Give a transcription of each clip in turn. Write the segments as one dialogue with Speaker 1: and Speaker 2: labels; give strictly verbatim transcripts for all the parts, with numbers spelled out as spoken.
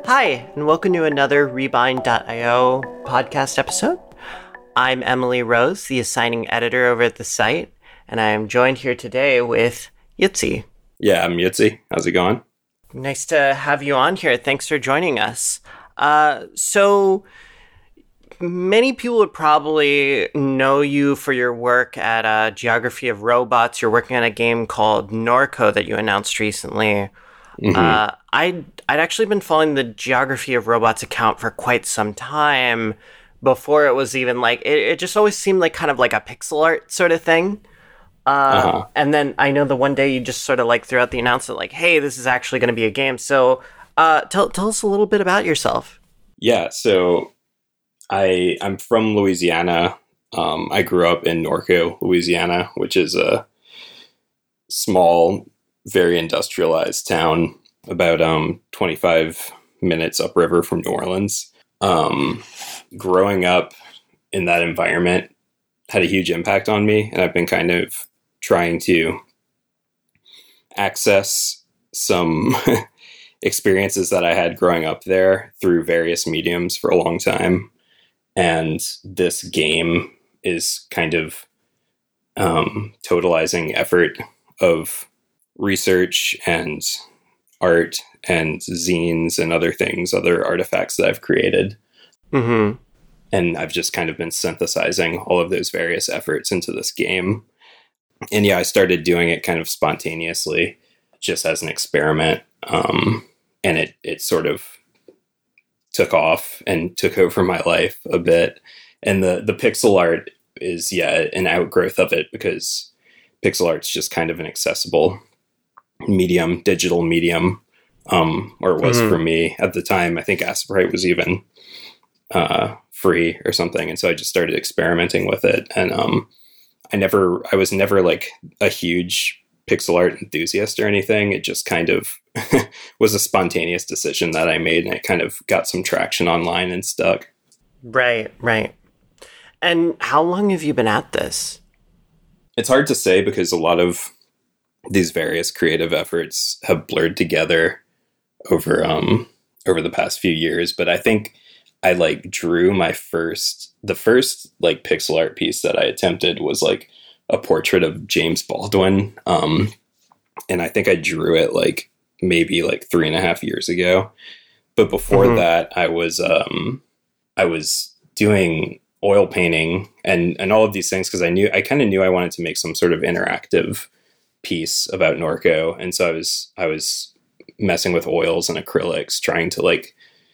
Speaker 1: Hi, and welcome to another Rebind dot io podcast episode. I'm Emily Rose, the assigning editor over at the site, and I am joined here today with Yitzi.
Speaker 2: Yeah, I'm Yitzi. How's it going?
Speaker 1: Nice to have you on here. Thanks for joining us. Uh, so, many people would probably know you for your work at uh, Geography of Robots. You're working on a game called Norco that you announced recently. Mm-hmm. Uh, I'd, I'd actually been following the Geography of Robots account for quite some time before it was even like, it, it just always seemed like kind of like a pixel art sort of thing. Uh, uh-huh. And then I know the one day you just sort of like threw out the announcement like, hey, this is actually going to be a game. So uh, tell, tell us a little bit about yourself.
Speaker 2: Yeah, so I, I'm from Louisiana. Um, I grew up in Norco, Louisiana, which is a small, very industrialized town about um, twenty-five minutes upriver from New Orleans. Um, growing up in that environment had a huge impact on me, and I've been kind of trying to access some experiences that I had growing up there through various mediums for a long time. And this game is kind of um, totalizing effort of research and art and zines and other things, other artifacts that I've created.
Speaker 1: Mm-hmm.
Speaker 2: And I've just kind of been synthesizing all of those various efforts into this game. And yeah, I started doing it kind of spontaneously, just as an experiment. Um, and it, it sort of took off and took over my life a bit. And the, the pixel art is, yeah, an outgrowth of it, because pixel art's just kind of an accessible medium, digital medium, um, or it was mm-hmm. for me at the time. I think Aseprite was even uh, free or something. And so I just started experimenting with it. And um, I never, I was never like a huge pixel art enthusiast or anything. It just kind of was a spontaneous decision that I made, and it kind of got some traction online and stuck.
Speaker 1: Right, right. And how long have you been at this?
Speaker 2: It's hard to say, because a lot of these various creative efforts have blurred together over um over the past few years. But I think I like drew my first, the first like pixel art piece that I attempted was like a portrait of James Baldwin. Um, and I think I drew it like maybe like three and a half years ago. But before mm-hmm. that, I was um I was doing oil painting and and all of these things, because I knew I kind of knew I wanted to make some sort of interactive piece about Norco. And so I was I was messing with oils and acrylics, trying to like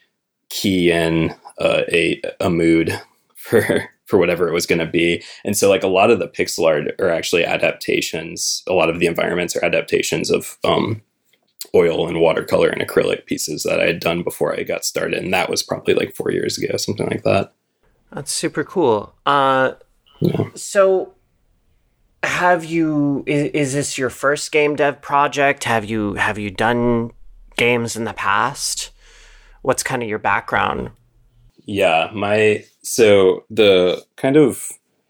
Speaker 2: key in uh, a a mood for for whatever it was going to be. And so like a lot of the pixel art are actually adaptations. A lot of the environments are adaptations of um, oil and watercolor and acrylic pieces that I had done before I got started. And that was probably like four years ago, something like that.
Speaker 1: That's super cool. Uh,
Speaker 2: yeah.
Speaker 1: So have you, is, is this your first game dev project? Have you, have you done games in the past? What's kind of your background?
Speaker 2: Yeah, my, so the kind of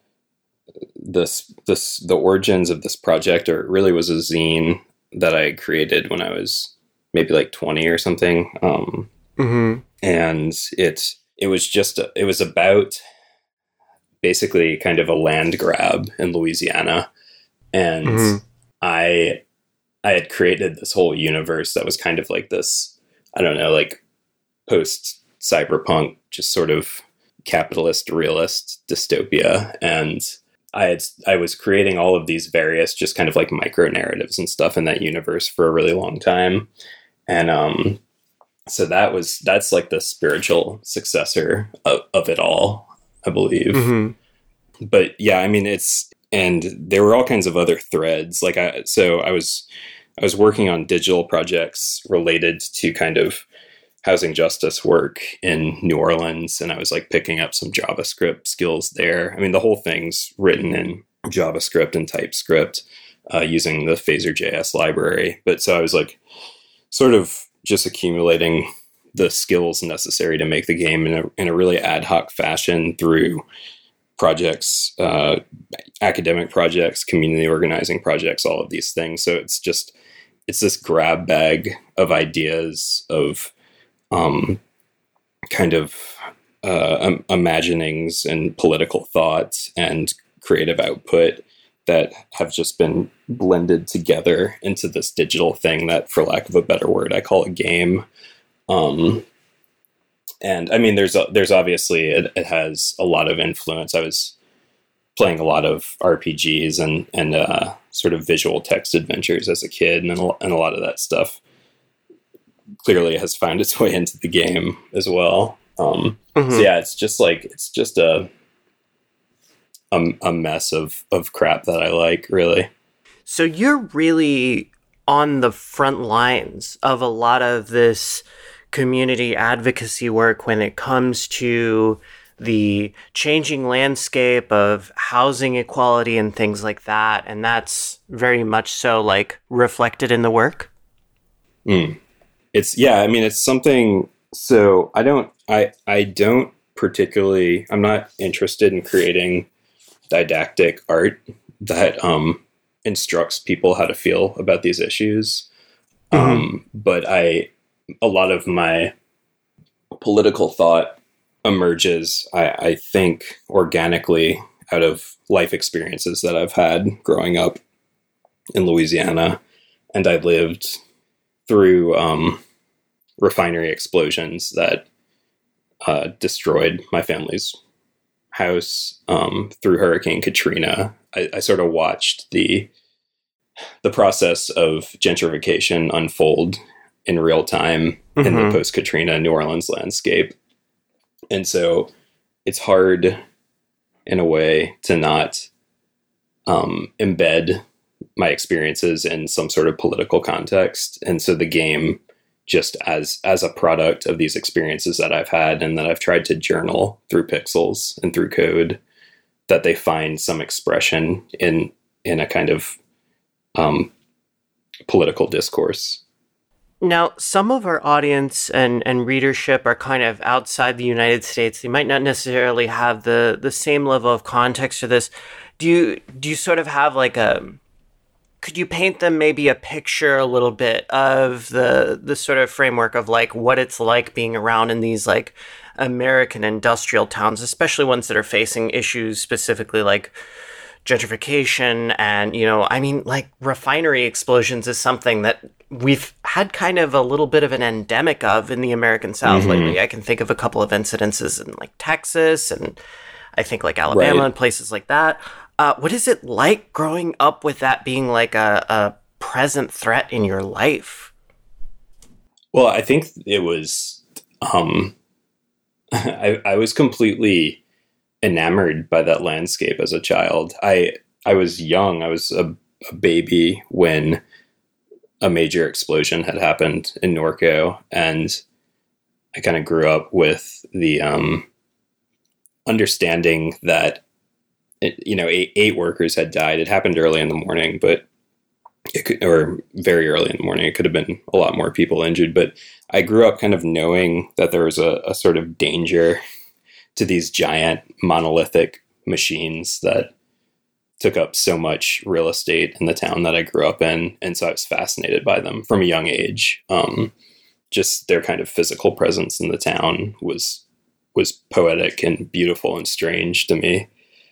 Speaker 2: this, this, the origins of this project, or it really was a zine that I created when I was maybe like twenty or something. Um,
Speaker 1: mm-hmm.
Speaker 2: And it, it was just, it was about basically kind of a land grab in Louisiana. And mm-hmm. I, I had created this whole universe that was kind of like this, I don't know, like post cyberpunk, just sort of capitalist realist dystopia. And I had, I was creating all of these various just kind of like micro narratives and stuff in that universe for a really long time. And, um, so that was, that's like the spiritual successor of, of it all, I believe.
Speaker 1: Mm-hmm.
Speaker 2: But yeah, I mean, it's, and there were all kinds of other threads. Like I, so I was, I was working on digital projects related to kind of housing justice work in New Orleans. And I was like picking up some JavaScript skills there. I mean, the whole thing's written in JavaScript and TypeScript uh, using the Phaser J S library. But so I was like sort of just accumulating the skills necessary to make the game in a, in a really ad hoc fashion through projects, uh, academic projects, community organizing projects, all of these things. So it's just, it's this grab bag of ideas of, um, kind of uh, um, imaginings and political thoughts and creative output that have just been blended together into this digital thing that, for lack of a better word, I call a game. Um, and I mean, there's a, there's obviously it, it has a lot of influence. I was playing a lot of R P Gs and and uh, sort of visual text adventures as a kid, and a, and a lot of that stuff clearly has found its way into the game as well. Um, mm-hmm. So yeah, it's just like it's just a a, a mess of of crap that I like, really.
Speaker 1: So you're really on the front lines of a lot of this community advocacy work when it comes to the changing landscape of housing equality and things like that. And that's very much so like reflected in the work.
Speaker 2: Mm. It's, yeah, I mean, it's something, so I don't, I, I don't particularly, I'm not interested in creating didactic art that, um, instructs people how to feel about these issues. Mm-hmm. Um, but I, a lot of my political thought emerges, I, I think, organically out of life experiences that I've had growing up in Louisiana. And I lived through um, refinery explosions that uh, destroyed my family's house, um, through Hurricane Katrina. I, I sort of watched the the process of gentrification unfold in real time mm-hmm. in the post-Katrina New Orleans landscape. And so it's hard in a way to not um, embed my experiences in some sort of political context. And so the game, just as as a product of these experiences that I've had and that I've tried to journal through pixels and through code, that they find some expression in in a kind of um, political discourse.
Speaker 1: Now, some of our audience and, and readership are kind of outside the United States. They might not necessarily have the, the same level of context for this. Do you do you sort of have like a, could you paint them maybe a picture a little bit of the the sort of framework of like what it's like being around in these like American industrial towns, especially ones that are facing issues specifically like gentrification and, you know, I mean, like refinery explosions is something that we've had kind of a little bit of an endemic of in the American South mm-hmm. lately. I can think of a couple of incidences in like Texas and I think like Alabama right. and places like that. Uh, what is it like growing up with that being like a, a present threat in your life?
Speaker 2: Well, I think it was, um, I, I was completely enamored by that landscape as a child. I I was young. I was a, a baby when a major explosion had happened in Norco, and I kind of grew up with the um, understanding that it, you know eight, eight workers had died. It happened early in the morning, but it could, or very early in the morning. It could have been a lot more people injured. But I grew up kind of knowing that there was a, a sort of danger to these giant monolithic machines that took up so much real estate in the town that I grew up in. And so I was fascinated by them from a young age. Um, just their kind of physical presence in the town was, was poetic and beautiful and strange to me.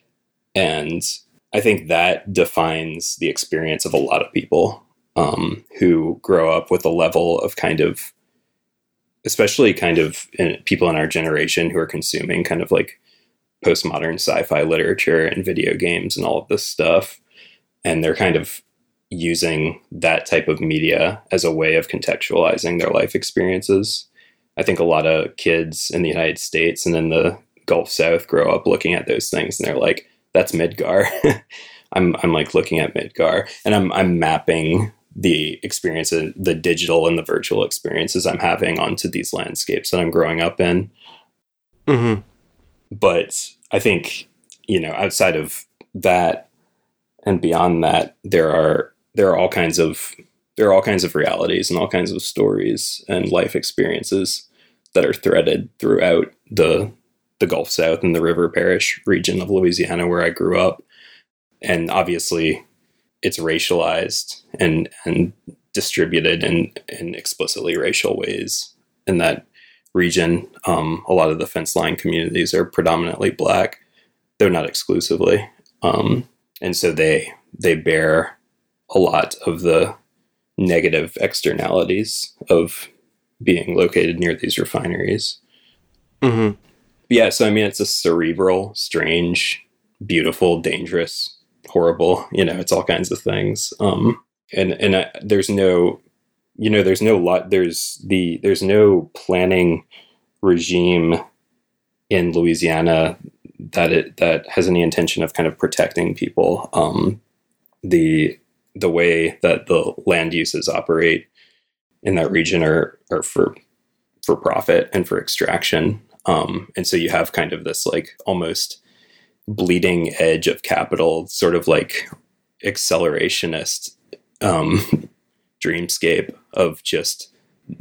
Speaker 2: And I think that defines the experience of a lot of people um, who grow up with a level of kind of, especially kind of in, people in our generation who are consuming kind of like postmodern sci-fi literature and video games and all of this stuff. And they're kind of using that type of media as a way of contextualizing their life experiences. I think a lot of kids in the United States and in the Gulf South grow up looking at those things and they're like, that's Midgar. I'm, I'm like looking at Midgar and I'm, I'm mapping the experience, the digital and the virtual experiences I'm having onto these landscapes that I'm growing up in.
Speaker 1: Mm-hmm.
Speaker 2: But I think, you know, outside of that and beyond that, there are, there are all kinds of, there are all kinds of realities and all kinds of stories and life experiences that are threaded throughout the, the Gulf South and the River Parish region of Louisiana where I grew up. And obviously it's racialized and, and distributed in, in explicitly racial ways. And that region, um, a lot of the fence line communities are predominantly Black, though not exclusively. Um, and so they they bear a lot of the negative externalities of being located near these refineries.
Speaker 1: Mm-hmm.
Speaker 2: Yeah, so I mean, it's a cerebral, strange, beautiful, dangerous, horrible. You know, it's all kinds of things. Um, and and I, there's no, you know, there's no lot. There's the there's no planning regime in Louisiana that it that has any intention of kind of protecting people. Um, the the way that the land uses operate in that region are are for for profit and for extraction. Um, and so you have kind of this like almost bleeding edge of capital, sort of like accelerationist um, dreamscape of just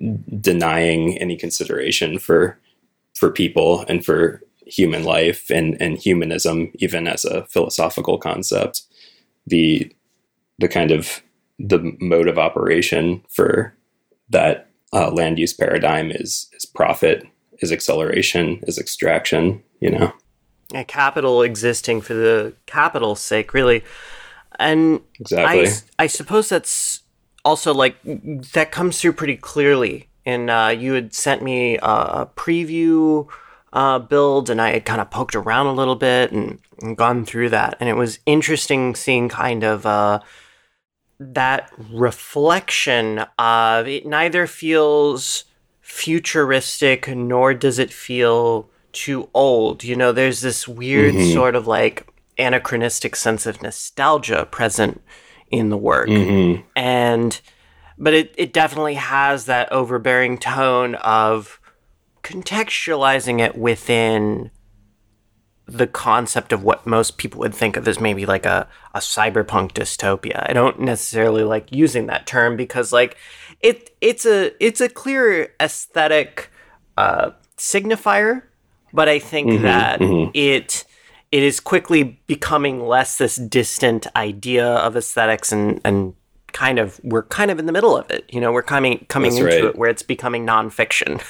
Speaker 2: denying any consideration for for people and for human life and, and humanism, even as a philosophical concept. The the kind of the mode of operation for that uh, land use paradigm is is profit, is acceleration, is extraction, you know.
Speaker 1: Yeah, capital existing for the capital's sake, really. And
Speaker 2: exactly.
Speaker 1: I, I suppose that's also like, that comes through pretty clearly. And uh, you had sent me a preview uh, build, and I had kind of poked around a little bit and, and gone through that. And it was interesting seeing kind of uh, that reflection of it neither feels futuristic nor does it feel too old. You know, there's this weird mm-hmm. sort of like anachronistic sense of nostalgia present in the work.
Speaker 2: Mm-hmm.
Speaker 1: And but it, it definitely has that overbearing tone of contextualizing it within the concept of what most people would think of as maybe like a, a cyberpunk dystopia. I don't necessarily like using that term because like it it's a it's a clear aesthetic uh, signifier, but I think mm-hmm, that mm-hmm. it it is quickly becoming less this distant idea of aesthetics and and kind of we're kind of in the middle of it. You know, we're coming coming That's into right. it where it's becoming nonfiction.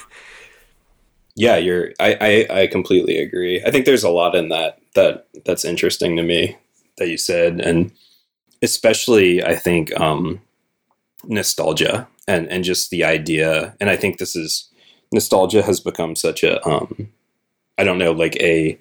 Speaker 2: Yeah, you're. I, I I completely agree. I think there's a lot in that that that's interesting to me that you said, and especially I think um, nostalgia and and just the idea. And I think this is nostalgia has become such a um, I don't know, like a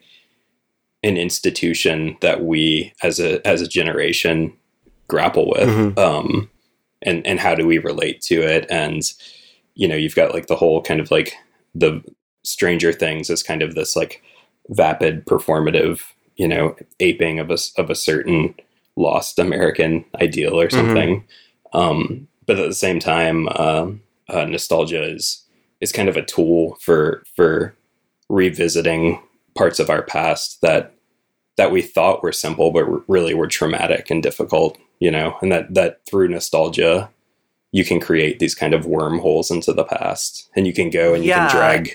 Speaker 2: an institution that we as a as a generation grapple with, mm-hmm. um, and and how do we relate to it? And you know, you've got like the whole kind of like the Stranger Things as kind of this like vapid performative, you know, aping of a, of a certain lost American ideal or something. Mm-hmm. Um, but at the same time, um, uh, nostalgia is, is kind of a tool for, for revisiting parts of our past that, that we thought were simple, but really were traumatic and difficult, you know, and that, that through nostalgia, you can create these kind of wormholes into the past, and you can go and you yeah. can drag.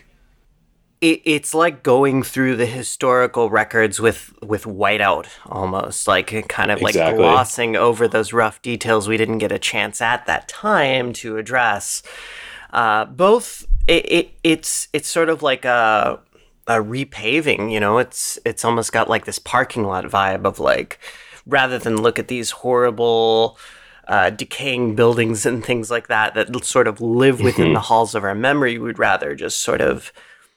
Speaker 1: It, it's like going through the historical records with, with whiteout almost, like kind of like exactly. glossing over those rough details we didn't get a chance at that time to address. Uh, both, it, it it's it's sort of like a, a repaving, you know, it's it's almost got like this parking lot vibe of like, rather than look at these horrible uh, decaying buildings and things like that that sort of live within mm-hmm. the halls of our memory, we'd rather just sort of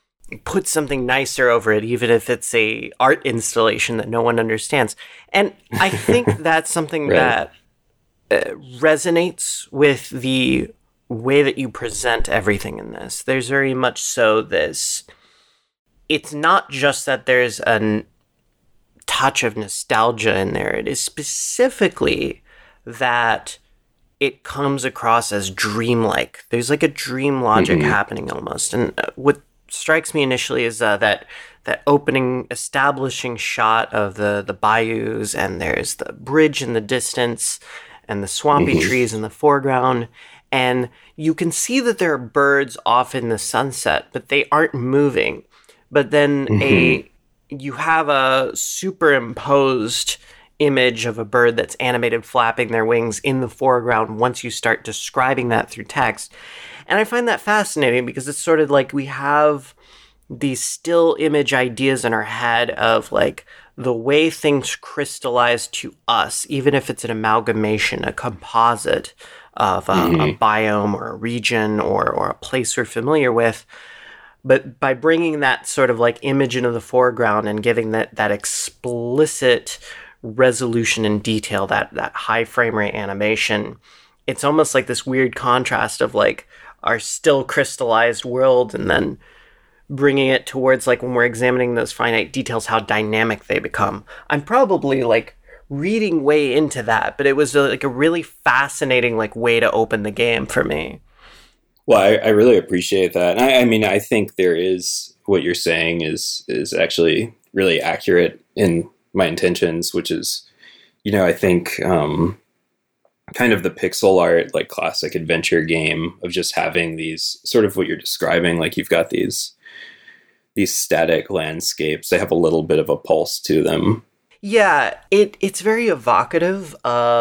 Speaker 1: put something nicer over it, even if it's a art installation that no one understands. And I think that's something right. that uh, resonates with the way that you present everything in this. There's very much so this, it's not just that there's a touch of nostalgia in there. It is specifically that it comes across as dreamlike. There's like a dream logic mm-hmm. happening almost. And uh, what strikes me initially is uh, that that opening establishing shot of the the bayous, and there's the bridge in the distance and the swampy mm-hmm. trees in the foreground, and you can see that there are birds off in the sunset, but they aren't moving. But then mm-hmm. a you have a superimposed image of a bird that's animated flapping their wings in the foreground once you start describing that through text. And I find that fascinating because it's sort of like we have these still image ideas in our head of like the way things crystallize to us, even if it's an amalgamation, a composite of a, mm-hmm. a biome or a region or, or a place we're familiar with. But by bringing that sort of like image into the foreground and giving that, that explicit resolution and detail, that, that high frame rate animation, it's almost like this weird contrast of like our still crystallized world and then bringing it towards like when we're examining those finite details, how dynamic they become. I'm probably like reading way into that, but it was a, like a really fascinating like way to open the game for me.
Speaker 2: Well, I, I really appreciate that. I, I mean, I think there is what you're saying is is actually really accurate in my intentions, which is, you know, I think um, kind of the pixel art, like classic adventure game of just having these sort of what you're describing, like you've got these these static landscapes. They have a little bit of a pulse to them.
Speaker 1: Yeah, it it's very evocative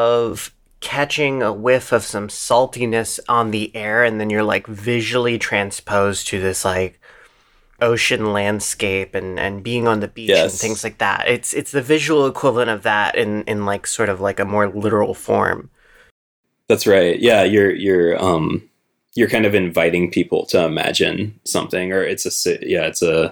Speaker 1: of catching a whiff of some saltiness on the air, and then you're like visually transposed to this like ocean landscape and, and being on the beach yes. and things like that. It's it's the visual equivalent of that in, in like sort of like a more literal form.
Speaker 2: That's right. Yeah, you're you're um you're kind of inviting people to imagine something, or it's a yeah, it's a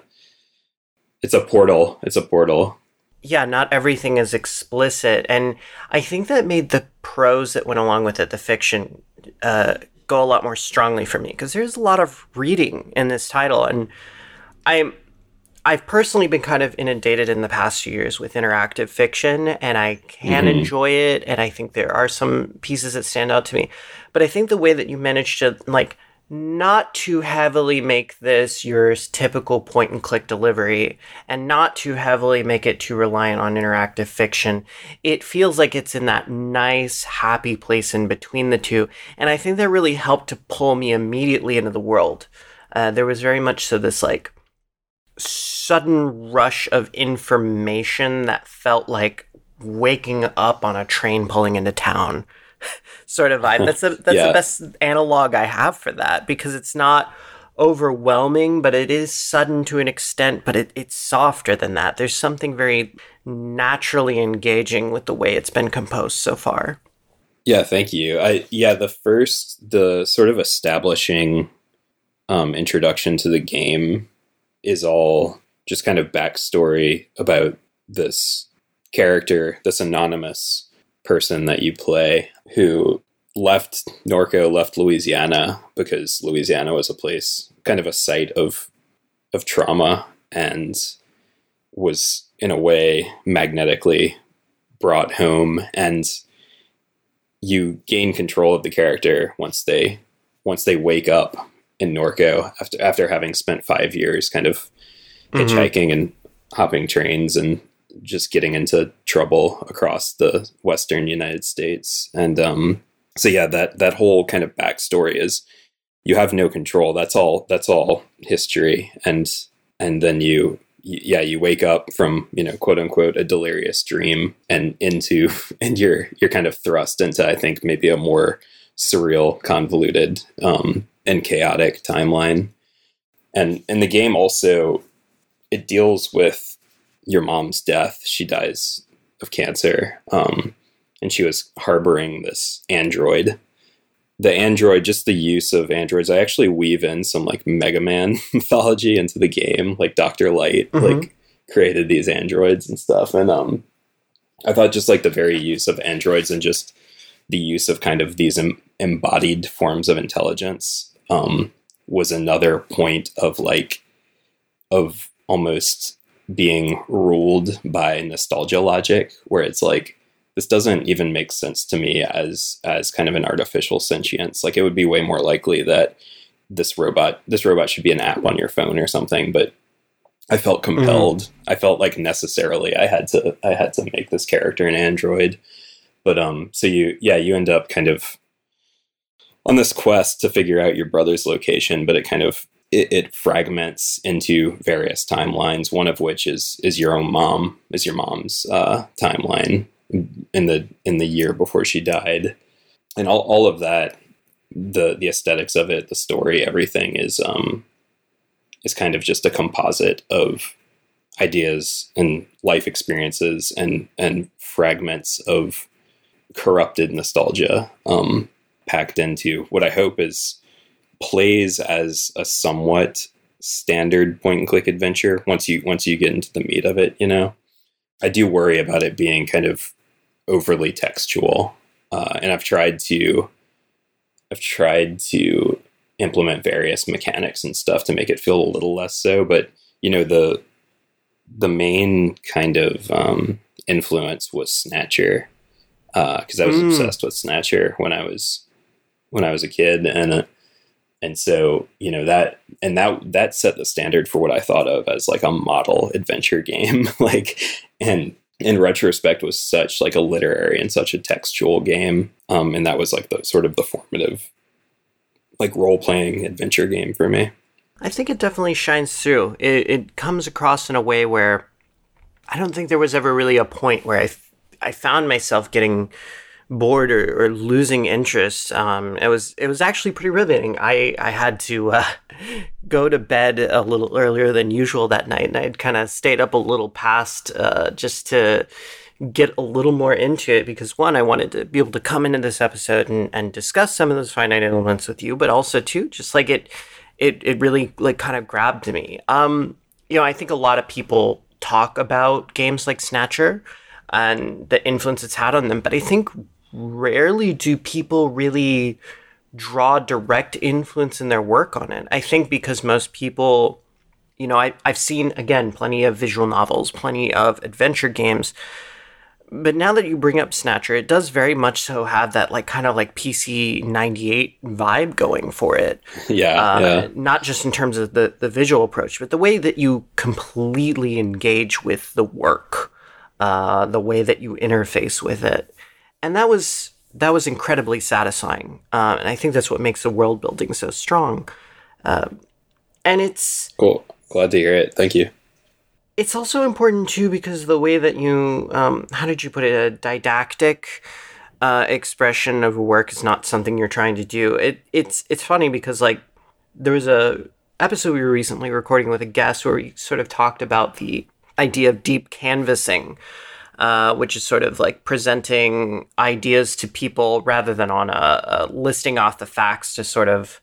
Speaker 2: it's a portal. It's a portal.
Speaker 1: Yeah, not everything is explicit. And I think that made the prose that went along with it, the fiction, uh, go a lot more strongly for me, because there's a lot of reading in this title. And I'm, I've personally been kind of inundated in the past few years with interactive fiction, and I can mm-hmm. enjoy it. And I think there are some pieces that stand out to me. But I think the way that you managed to, like, not too heavily make this your typical point and click delivery and not too heavily make it too reliant on interactive fiction. It feels like it's in that nice, happy place in between the two. And I think that really helped to pull me immediately into the world. Uh, there was very much so this like sudden rush of information that felt like waking up on a train pulling into town. Sort of vibe. That's, a, that's yeah. the best analog I have for that, because it's not overwhelming, but it is sudden to an extent, but it, it's softer than that. There's something very naturally engaging with the way it's been composed so far.
Speaker 2: Yeah, thank you. I yeah, the first, the sort of establishing um, introduction to the game is all just kind of backstory about this character, this anonymous person that you play, who left Norco, left Louisiana, because Louisiana was a place, kind of a site of of trauma, and was in a way magnetically brought home. And you gain control of the character once they once they wake up in Norco after after having spent five years kind of hitchhiking mm-hmm. and hopping trains and just getting into trouble across the Western United States. And um, so, yeah, that, that whole kind of backstory is you have no control. That's all, that's all history. And, and then you, yeah, you wake up from, you know, quote unquote, a delirious dream and into, and you're, you're kind of thrust into, I think, maybe a more surreal, convoluted um, and chaotic timeline. And, and the game also, it deals with your mom's death. She dies of cancer. Um, and she was harboring this android. The android, just the use of androids, I actually weave in some like Mega Man mythology into the game. Like Doctor Light, mm-hmm. like created these androids and stuff. And um, I thought just like the very use of androids and just the use of kind of these em- embodied forms of intelligence um, was another point of like, of almost being ruled by nostalgia logic, where it's like, this doesn't even make sense to me as as kind of an artificial sentience. Like, it would be way more likely that this robot this robot should be an app on your phone or something. But I felt compelled. Mm-hmm. I felt like necessarily I had to I had to make this character an android. But um, so you yeah you end up kind of on this quest to figure out your brother's location, but it kind of It, it fragments into various timelines. One of which is is your own mom, is your mom's uh, timeline in the in the year before she died, and all all of that the the aesthetics of it, the story, everything is um is kind of just a composite of ideas and life experiences and and fragments of corrupted nostalgia um, packed into what I hope is plays as a somewhat standard point and click adventure once you once you get into the meat of it. You know, I do worry about it being kind of overly textual, uh, and I've tried to I've tried to implement various mechanics and stuff to make it feel a little less so. But you know, the the main kind of um, influence was Snatcher, because uh, I was mm. obsessed with Snatcher when I was when I was a kid, and uh, and so you know that and that that set the standard for what I thought of as like a model adventure game. Like, and in retrospect, was such like a literary and such a textual game, um, and that was like the sort of the formative like role playing adventure game for me.
Speaker 1: I think it definitely shines through. It, it comes across in a way where I don't think there was ever really a point where I, I found myself getting bored or, or losing interest. Um, it was it was actually pretty riveting. I, I had to uh, go to bed a little earlier than usual that night, and I'd kind of stayed up a little past uh, just to get a little more into it because, one, I wanted to be able to come into this episode and, and discuss some of those finite elements with you, but also, two, just like it it it really like kind of grabbed me. Um, you know, I think a lot of people talk about games like Snatcher and the influence it's had on them, but I think rarely do people really draw direct influence in their work on it. I think because most people, you know, I, I've seen, again, plenty of visual novels, plenty of adventure games, but now that you bring up Snatcher, it does very much so have that like kind of like P C ninety-eight vibe going for it.
Speaker 2: Yeah,
Speaker 1: uh,
Speaker 2: yeah.
Speaker 1: Not just in terms of the, the visual approach, but the way that you completely engage with the work, uh, the way that you interface with it. And that was that was incredibly satisfying. Uh, and I think that's what makes the world building so strong. Uh, and it's...
Speaker 2: Cool. Glad to hear it. Thank you.
Speaker 1: It's also important, too, because the way that you, um, how did you put it, a didactic uh, expression of work is not something you're trying to do. It It's it's funny because, like, there was a episode we were recently recording with a guest where we sort of talked about the idea of deep canvassing, uh, which is sort of like presenting ideas to people rather than on a, a listing off the facts to sort of,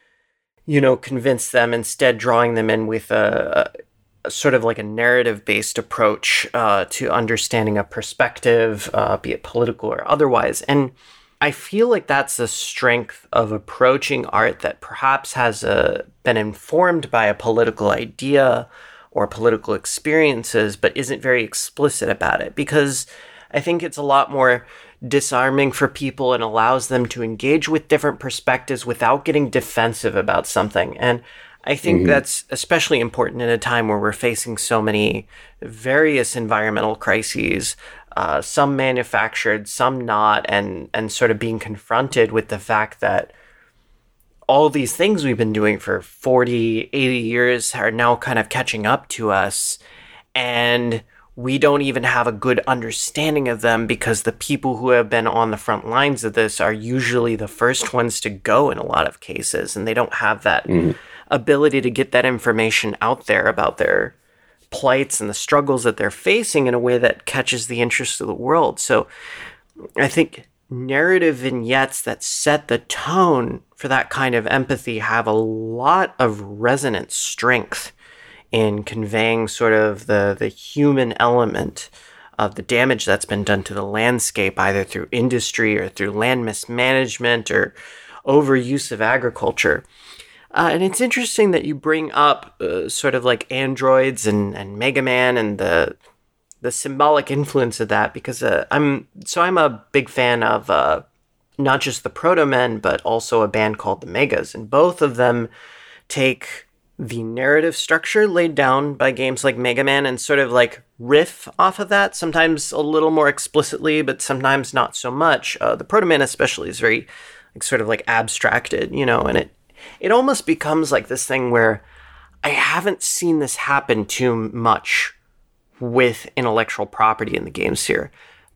Speaker 1: you know, convince them, instead drawing them in with a, a sort of like a narrative-based approach uh, to understanding a perspective, uh, be it political or otherwise. And I feel like that's the strength of approaching art that perhaps has uh, been informed by a political idea or political experiences, but isn't very explicit about it. Because I think it's a lot more disarming for people and allows them to engage with different perspectives without getting defensive about something. And I think mm-hmm. that's especially important in a time where we're facing so many various environmental crises, uh, some manufactured, some not, and and sort of being confronted with the fact that all these things we've been doing for forty, eighty years are now kind of catching up to us, and we don't even have a good understanding of them because the people who have been on the front lines of this are usually the first ones to go in a lot of cases, and they don't have that mm-hmm. ability to get that information out there about their plights and the struggles that they're facing in a way that catches the interest of the world. So I think narrative vignettes that set the tone for that kind of empathy have a lot of resonant strength in conveying sort of the, the human element of the damage that's been done to the landscape, either through industry or through land mismanagement or overuse of agriculture. Uh, and it's interesting that you bring up uh, sort of like androids and, and Mega Man and the the symbolic influence of that, because uh, I'm so I'm a big fan of uh, not just the Proto-Men, but also a band called the Megas, and both of them take the narrative structure laid down by games like Mega Man and sort of like riff off of that, sometimes a little more explicitly, but sometimes not so much. Uh, the Proto-Man especially is very like sort of like abstracted, you know, and it it almost becomes like this thing where I haven't seen this happen too much with intellectual property in the games here.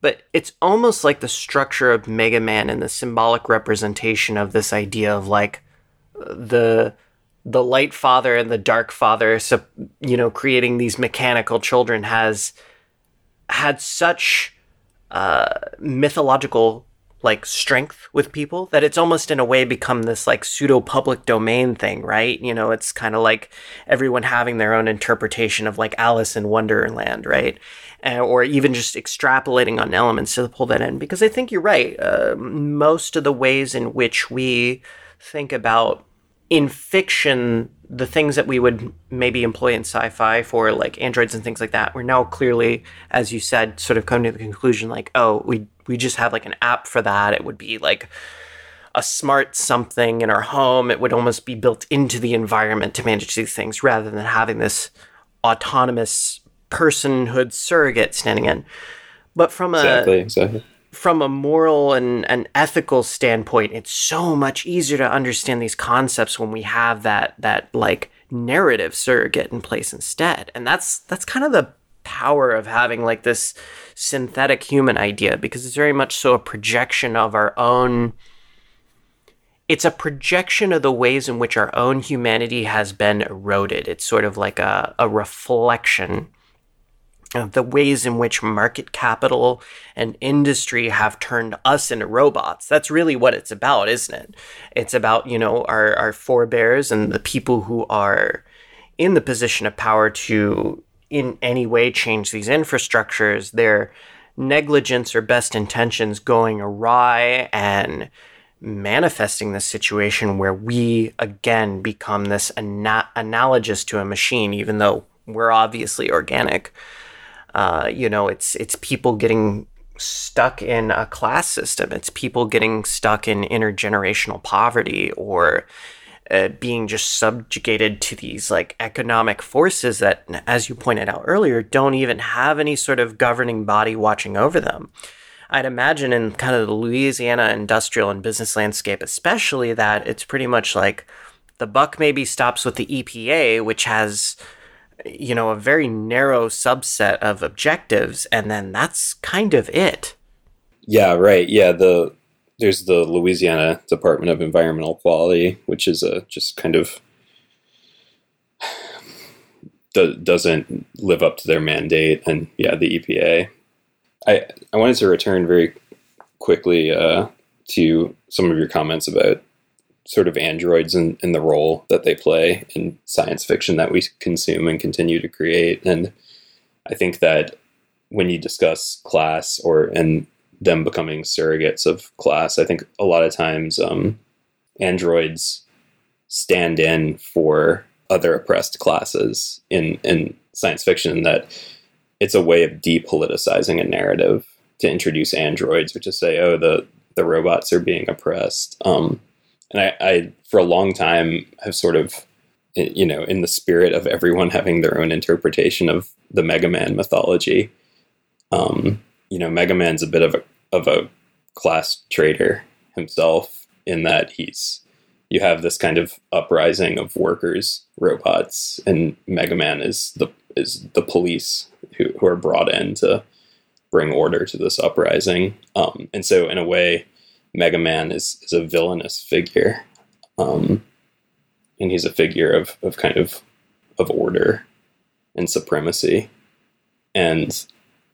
Speaker 1: But it's almost like the structure of Mega Man and the symbolic representation of this idea of like the the light father and the dark father, so you know, creating these mechanical children has had such uh, mythological like strength with people that it's almost in a way become this like pseudo public domain thing, right? You know, it's kind of like everyone having their own interpretation of like Alice in Wonderland, right? Uh, or even just extrapolating on elements to pull that in. Because I think you're right. Uh, most of the ways in which we think about in fiction, the things that we would maybe employ in sci-fi for like androids and things like that, we're now clearly, as you said, sort of coming to the conclusion like, oh, we we just have like an app for that. It would be like a smart something in our home. It would almost be built into the environment to manage these things rather than having this autonomous personhood surrogate standing in. But from a
Speaker 2: exactly, exactly.
Speaker 1: from a moral and an ethical standpoint, it's so much easier to understand these concepts when we have that that like narrative surrogate in place instead. And that's that's kind of the power of having like this synthetic human idea, because it's very much so a projection of our own it's a projection of the ways in which our own humanity has been eroded. It's sort of like a, a reflection of the ways in which market capital and industry have turned us into robots. That's really what it's about, isn't it? It's about, you know, our, our forebears and the people who are in the position of power to in any way change these infrastructures, their negligence or best intentions going awry and manifesting this situation where we again become this ana- analogous to a machine, even though we're obviously organic. Uh, you know, it's it's people getting stuck in a class system. It's people getting stuck in intergenerational poverty, or uh, being just subjugated to these like economic forces that, as you pointed out earlier, don't even have any sort of governing body watching over them. I'd imagine in kind of the Louisiana industrial and business landscape especially, that it's pretty much like the buck maybe stops with the E P A, which has, you know, a very narrow subset of objectives, and then that's kind of it.
Speaker 2: Yeah, right. Yeah, the there's the Louisiana Department of Environmental Quality, which is a just kind of do, doesn't live up to their mandate, and yeah, the E P A. I I wanted to return very quickly uh, to some of your comments about sort of androids and, and the role that they play in science fiction that we consume and continue to create. And I think that when you discuss class or and them becoming surrogates of class, I think a lot of times um, androids stand in for other oppressed classes in, in science fiction, that it's a way of depoliticizing a narrative to introduce androids, which is say, oh, the, the robots are being oppressed. Um, And I, I, for a long time, have sort of, you know, in the spirit of everyone having their own interpretation of the Mega Man mythology, um, you know, Mega Man's a bit of a of a class traitor himself, in that he's, you have this kind of uprising of workers, robots, and Mega Man is the is the police who, who are brought in to bring order to this uprising. Um, and so, in a way, Mega Man is, is a villainous figure, um, and he's a figure of, of kind of of order and supremacy. And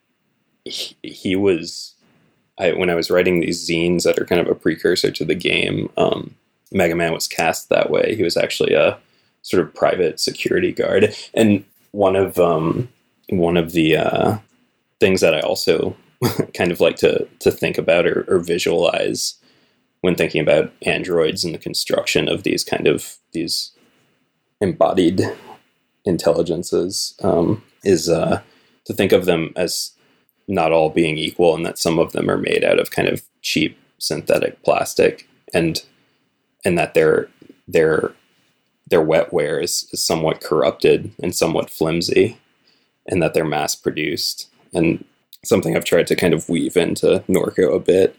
Speaker 2: he, he was, I, when I was writing these zines that are kind of a precursor to the game, um, Mega Man was cast that way. He was actually a sort of private security guard. And one of um, one of the uh, things that I also kind of like to to think about or, or visualize when thinking about androids and the construction of these kind of these embodied intelligences um, is uh, to think of them as not all being equal, and that some of them are made out of kind of cheap synthetic plastic, and and that their their their wetware is, is somewhat corrupted and somewhat flimsy, and that they're mass produced. And something I've tried to kind of weave into Norco a bit,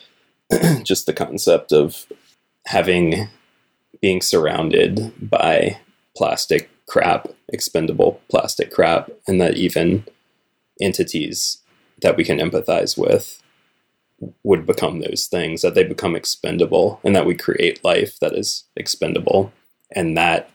Speaker 2: just the concept of having, being surrounded by plastic crap, expendable plastic crap, and that even entities that we can empathize with would become those things, that they become expendable, and that we create life that is expendable. And that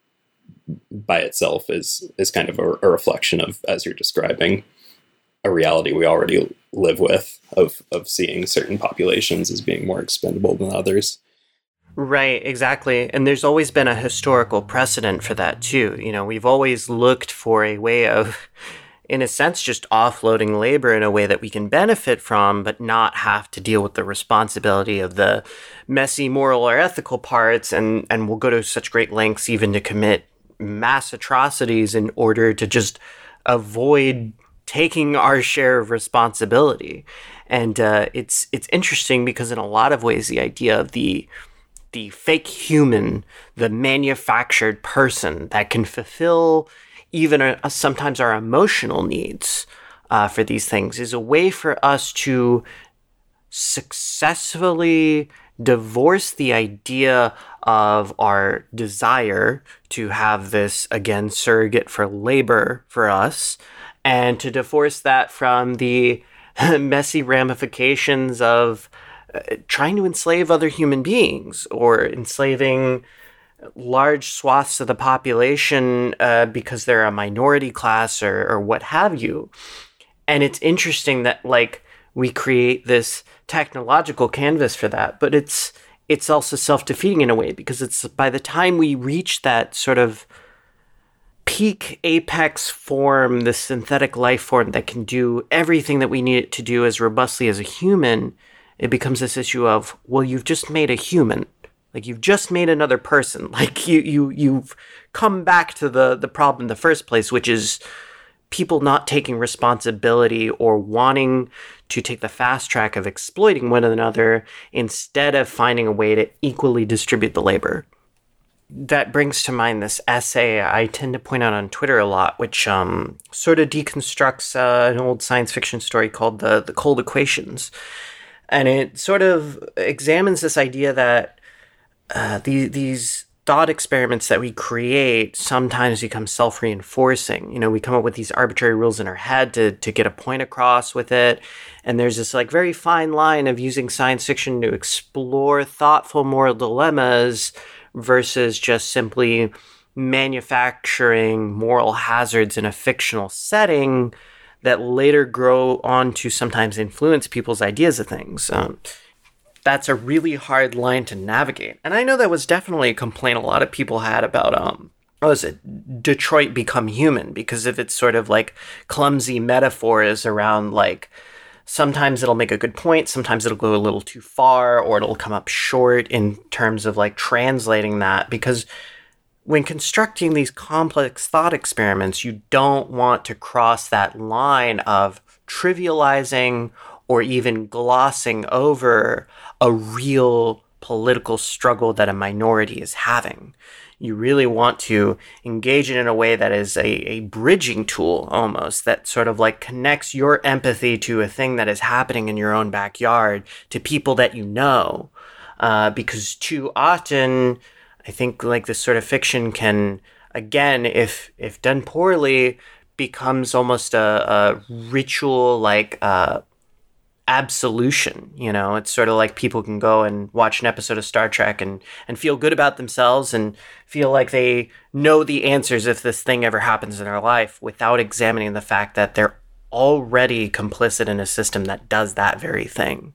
Speaker 2: by itself is is kind of a, a reflection of, as you're describing, a reality we already live with, of of seeing certain populations as being more expendable than others.
Speaker 1: Right, exactly. And there's always been a historical precedent for that too. You know, we've always looked for a way of, in a sense, just offloading labor in a way that we can benefit from, but not have to deal with the responsibility of the messy moral or ethical parts. And, and we'll go to such great lengths even to commit mass atrocities in order to just avoid taking our share of responsibility. And uh, it's it's interesting because in a lot of ways, the idea of the the fake human, the manufactured person that can fulfill even uh, sometimes our emotional needs uh, for these things is a way for us to successfully divorce the idea of our desire to have this, again, surrogate for labor for us, and to divorce that from the messy ramifications of uh, trying to enslave other human beings or enslaving large swaths of the population uh, because they're a minority class or, or what have you. And it's interesting that, like, we create this technological canvas for that, but it's it's also self-defeating in a way, because it's by the time we reach that sort of peak apex form, the synthetic life form that can do everything that we need it to do as robustly as a human, it becomes this issue of, well, you've just made a human. Like, you've just made another person. Like, you, you, you've come back to the, the problem in the first place, which is people not taking responsibility or wanting to take the fast track of exploiting one another instead of finding a way to equally distribute the labor. That brings to mind this essay I tend to point out on Twitter a lot, which um, sort of deconstructs uh, an old science fiction story called the, the Cold Equations. And it sort of examines this idea that uh, the, these thought experiments that we create sometimes become self-reinforcing. You know, we come up with these arbitrary rules in our head to, to get a point across with it. And there's this like very fine line of using science fiction to explore thoughtful moral dilemmas versus just simply manufacturing moral hazards in a fictional setting that later grow on to sometimes influence people's ideas of things. Um, that's a really hard line to navigate. And I know that was definitely a complaint a lot of people had about, um, what was it, Detroit Become Human, because of its sort of like clumsy metaphors around like, sometimes it'll make a good point, sometimes it'll go a little too far, or it'll come up short in terms of like translating that. Because when constructing these complex thought experiments, you don't want to cross that line of trivializing or even glossing over a real political struggle that a minority is having. You really want to engage it in a way that is a, a bridging tool almost, that sort of like connects your empathy to a thing that is happening in your own backyard to people that you know. Uh, because too often, I think like this sort of fiction can, again, if if done poorly, becomes almost a, a ritual like uh, absolution. You know, it's sort of like people can go and watch an episode of Star Trek and, and feel good about themselves and feel like they know the answers if this thing ever happens in their life without examining the fact that they're already complicit in a system that does that very thing.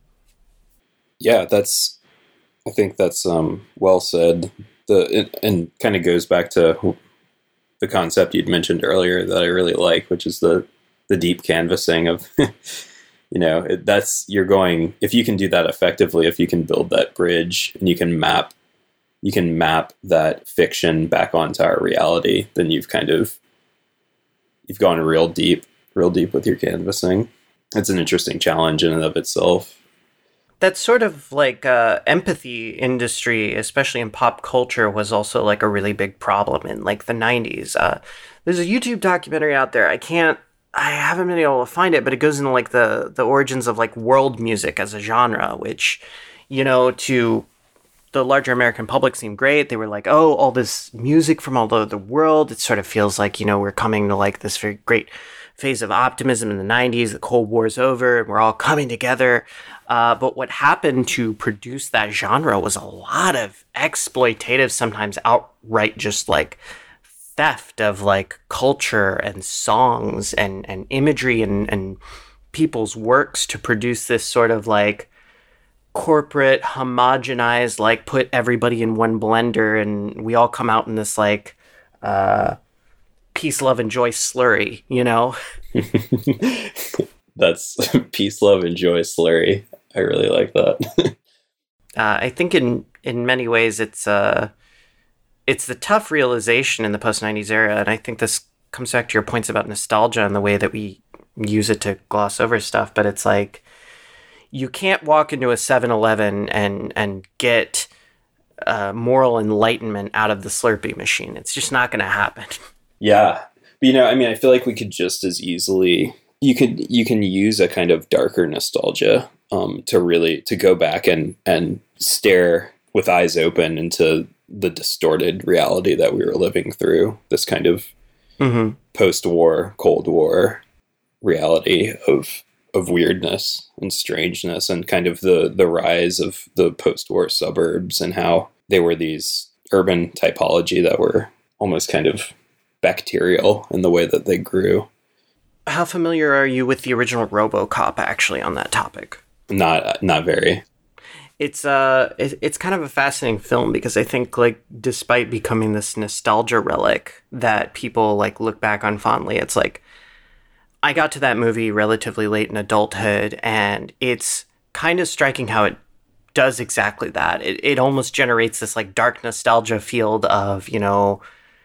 Speaker 2: Yeah, that's, I think that's um, well said. The it, and kind of goes back to the concept you'd mentioned earlier that I really like, which is the the deep canvassing of, you know, it, that's, you're going, if you can do that effectively, if you can build that bridge and you can map, you can map that fiction back onto our reality, then you've kind of, you've gone real deep, real deep with your canvassing. It's an interesting challenge in and of itself.
Speaker 1: That sort of like uh, empathy industry, especially in pop culture, was also like a really big problem in like the nineties. Uh, there's a YouTube documentary out there. I can't, I haven't been able to find it, but it goes into like the, the origins of like world music as a genre, which, you know, to the larger American public seemed great. They were like, oh, all this music from all over the world. It sort of feels like, you know, we're coming to like this very great phase of optimism in the nineties. The Cold War's over and we're all coming together. Uh, but what happened to produce that genre was a lot of exploitative, sometimes outright just like theft of like culture and songs and, and imagery and, and people's works to produce this sort of like corporate homogenized, like put everybody in one blender and we all come out in this like uh, peace, love, and joy slurry, you know?
Speaker 2: That's peace, love, and joy slurry. I really like that.
Speaker 1: uh, I think in, in many ways it's uh, it's the tough realization in the post-nineties era, and I think this comes back to your points about nostalgia and the way that we use it to gloss over stuff, but it's like you can't walk into a seven eleven and, and get uh, moral enlightenment out of the Slurpee machine. It's just not going to happen.
Speaker 2: Yeah. But, you know, I mean, I feel like we could just as easily... You could you can use a kind of darker nostalgia um, to really to go back and and stare with eyes open into the distorted reality that we were living through. This kind of mm-hmm. post-war, Cold War reality of of weirdness and strangeness, and kind of the the rise of the post-war suburbs and how they were these urban typology that were almost kind of bacterial in the way that they grew.
Speaker 1: How familiar are you with the original RoboCop, actually, on that topic?
Speaker 2: Not, not very.
Speaker 1: It's uh, it's kind of a fascinating film because I think, like, despite becoming this nostalgia relic that people like look back on fondly, it's like I got to that movie relatively late in adulthood, and it's kind of striking how it does exactly that. It it almost generates this like dark nostalgia field of, you know.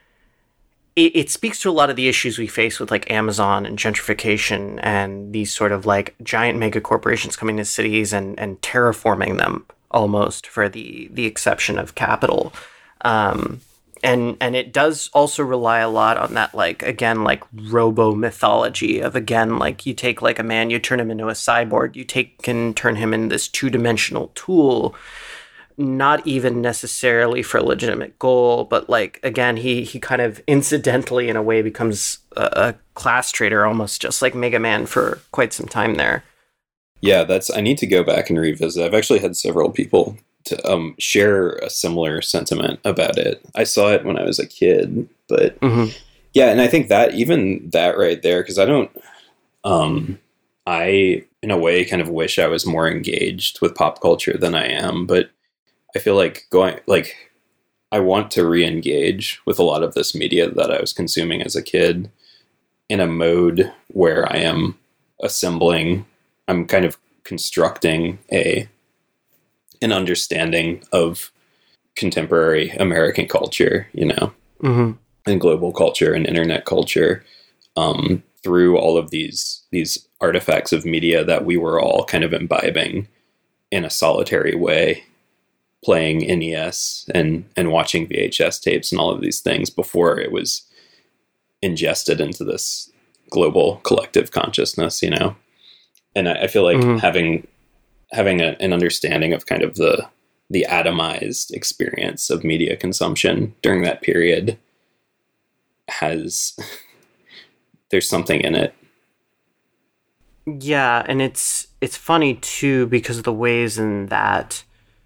Speaker 1: It, it speaks to a lot of the issues we face with like Amazon and gentrification and these sort of like giant mega corporations coming to cities and, and terraforming them almost for the, the exception of capital. Um, and, and it does also rely a lot on that, like, again, like robo mythology of, again, like you take like a man, you turn him into a cyborg, you take can turn him into this two dimensional tool, not even necessarily for a legitimate goal, but like, again, he, he kind of incidentally in a way becomes a, a class traitor, almost just like Mega Man for quite some time there.
Speaker 2: Yeah, that's, I need to go back and revisit. I've actually had several people to um, share a similar sentiment about it. I saw it when I was a kid, but mm-hmm. yeah. And I think that even that right there, cause I don't, um, I in a way kind of wish I was more engaged with pop culture than I am, but I feel like going, like, I want to re-engage with a lot of this media that I was consuming as a kid in a mode where I am assembling, I'm kind of constructing a, an understanding of contemporary American culture, you know, mm-hmm. and global culture and internet culture, um, through all of these, these artifacts of media that we were all kind of imbibing in a solitary way, playing N E S and, and watching V H S tapes and all of these things before it was ingested into this global collective consciousness, you know? And I, I feel like mm-hmm. having, having a, an understanding of kind of the, the atomized experience of media consumption during that period has, there's something in it.
Speaker 1: Yeah. And it's, it's funny too, because of the ways in that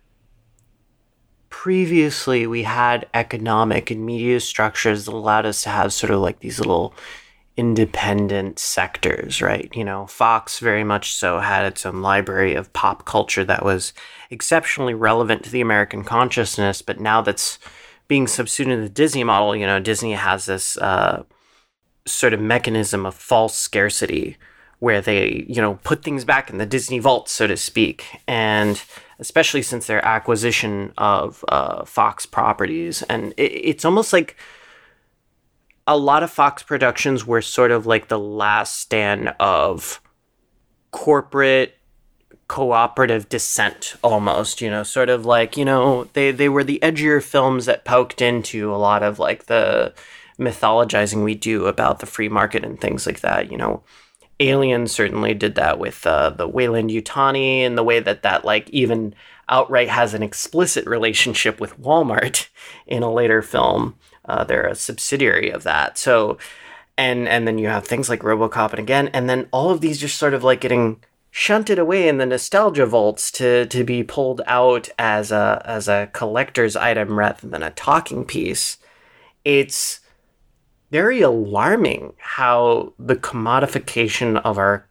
Speaker 1: previously we had economic and media structures that allowed us to have sort of like these little independent sectors, right? You know, Fox very much so had its own library of pop culture that was exceptionally relevant to the American consciousness, but now that's being subsumed in the Disney model. You know, Disney has this uh, sort of mechanism of false scarcity where they, you know, put things back in the Disney vault, so to speak. And especially since their acquisition of uh, Fox properties. And it, it's almost like a lot of Fox productions were sort of like the last stand of corporate cooperative dissent almost, you know, sort of like, you know, they, they were the edgier films that poked into a lot of like the mythologizing we do about the free market and things like that, you know. Alien certainly did that with uh, the Weyland-Yutani, and the way that that like even outright has an explicit relationship with Walmart in a later film. Uh, they're a subsidiary of that. So And and then you have things like RoboCop and again, and then all of these just sort of like getting shunted away in the nostalgia vaults to to be pulled out as a as a collector's item rather than a talking piece. It's very alarming how the commodification of our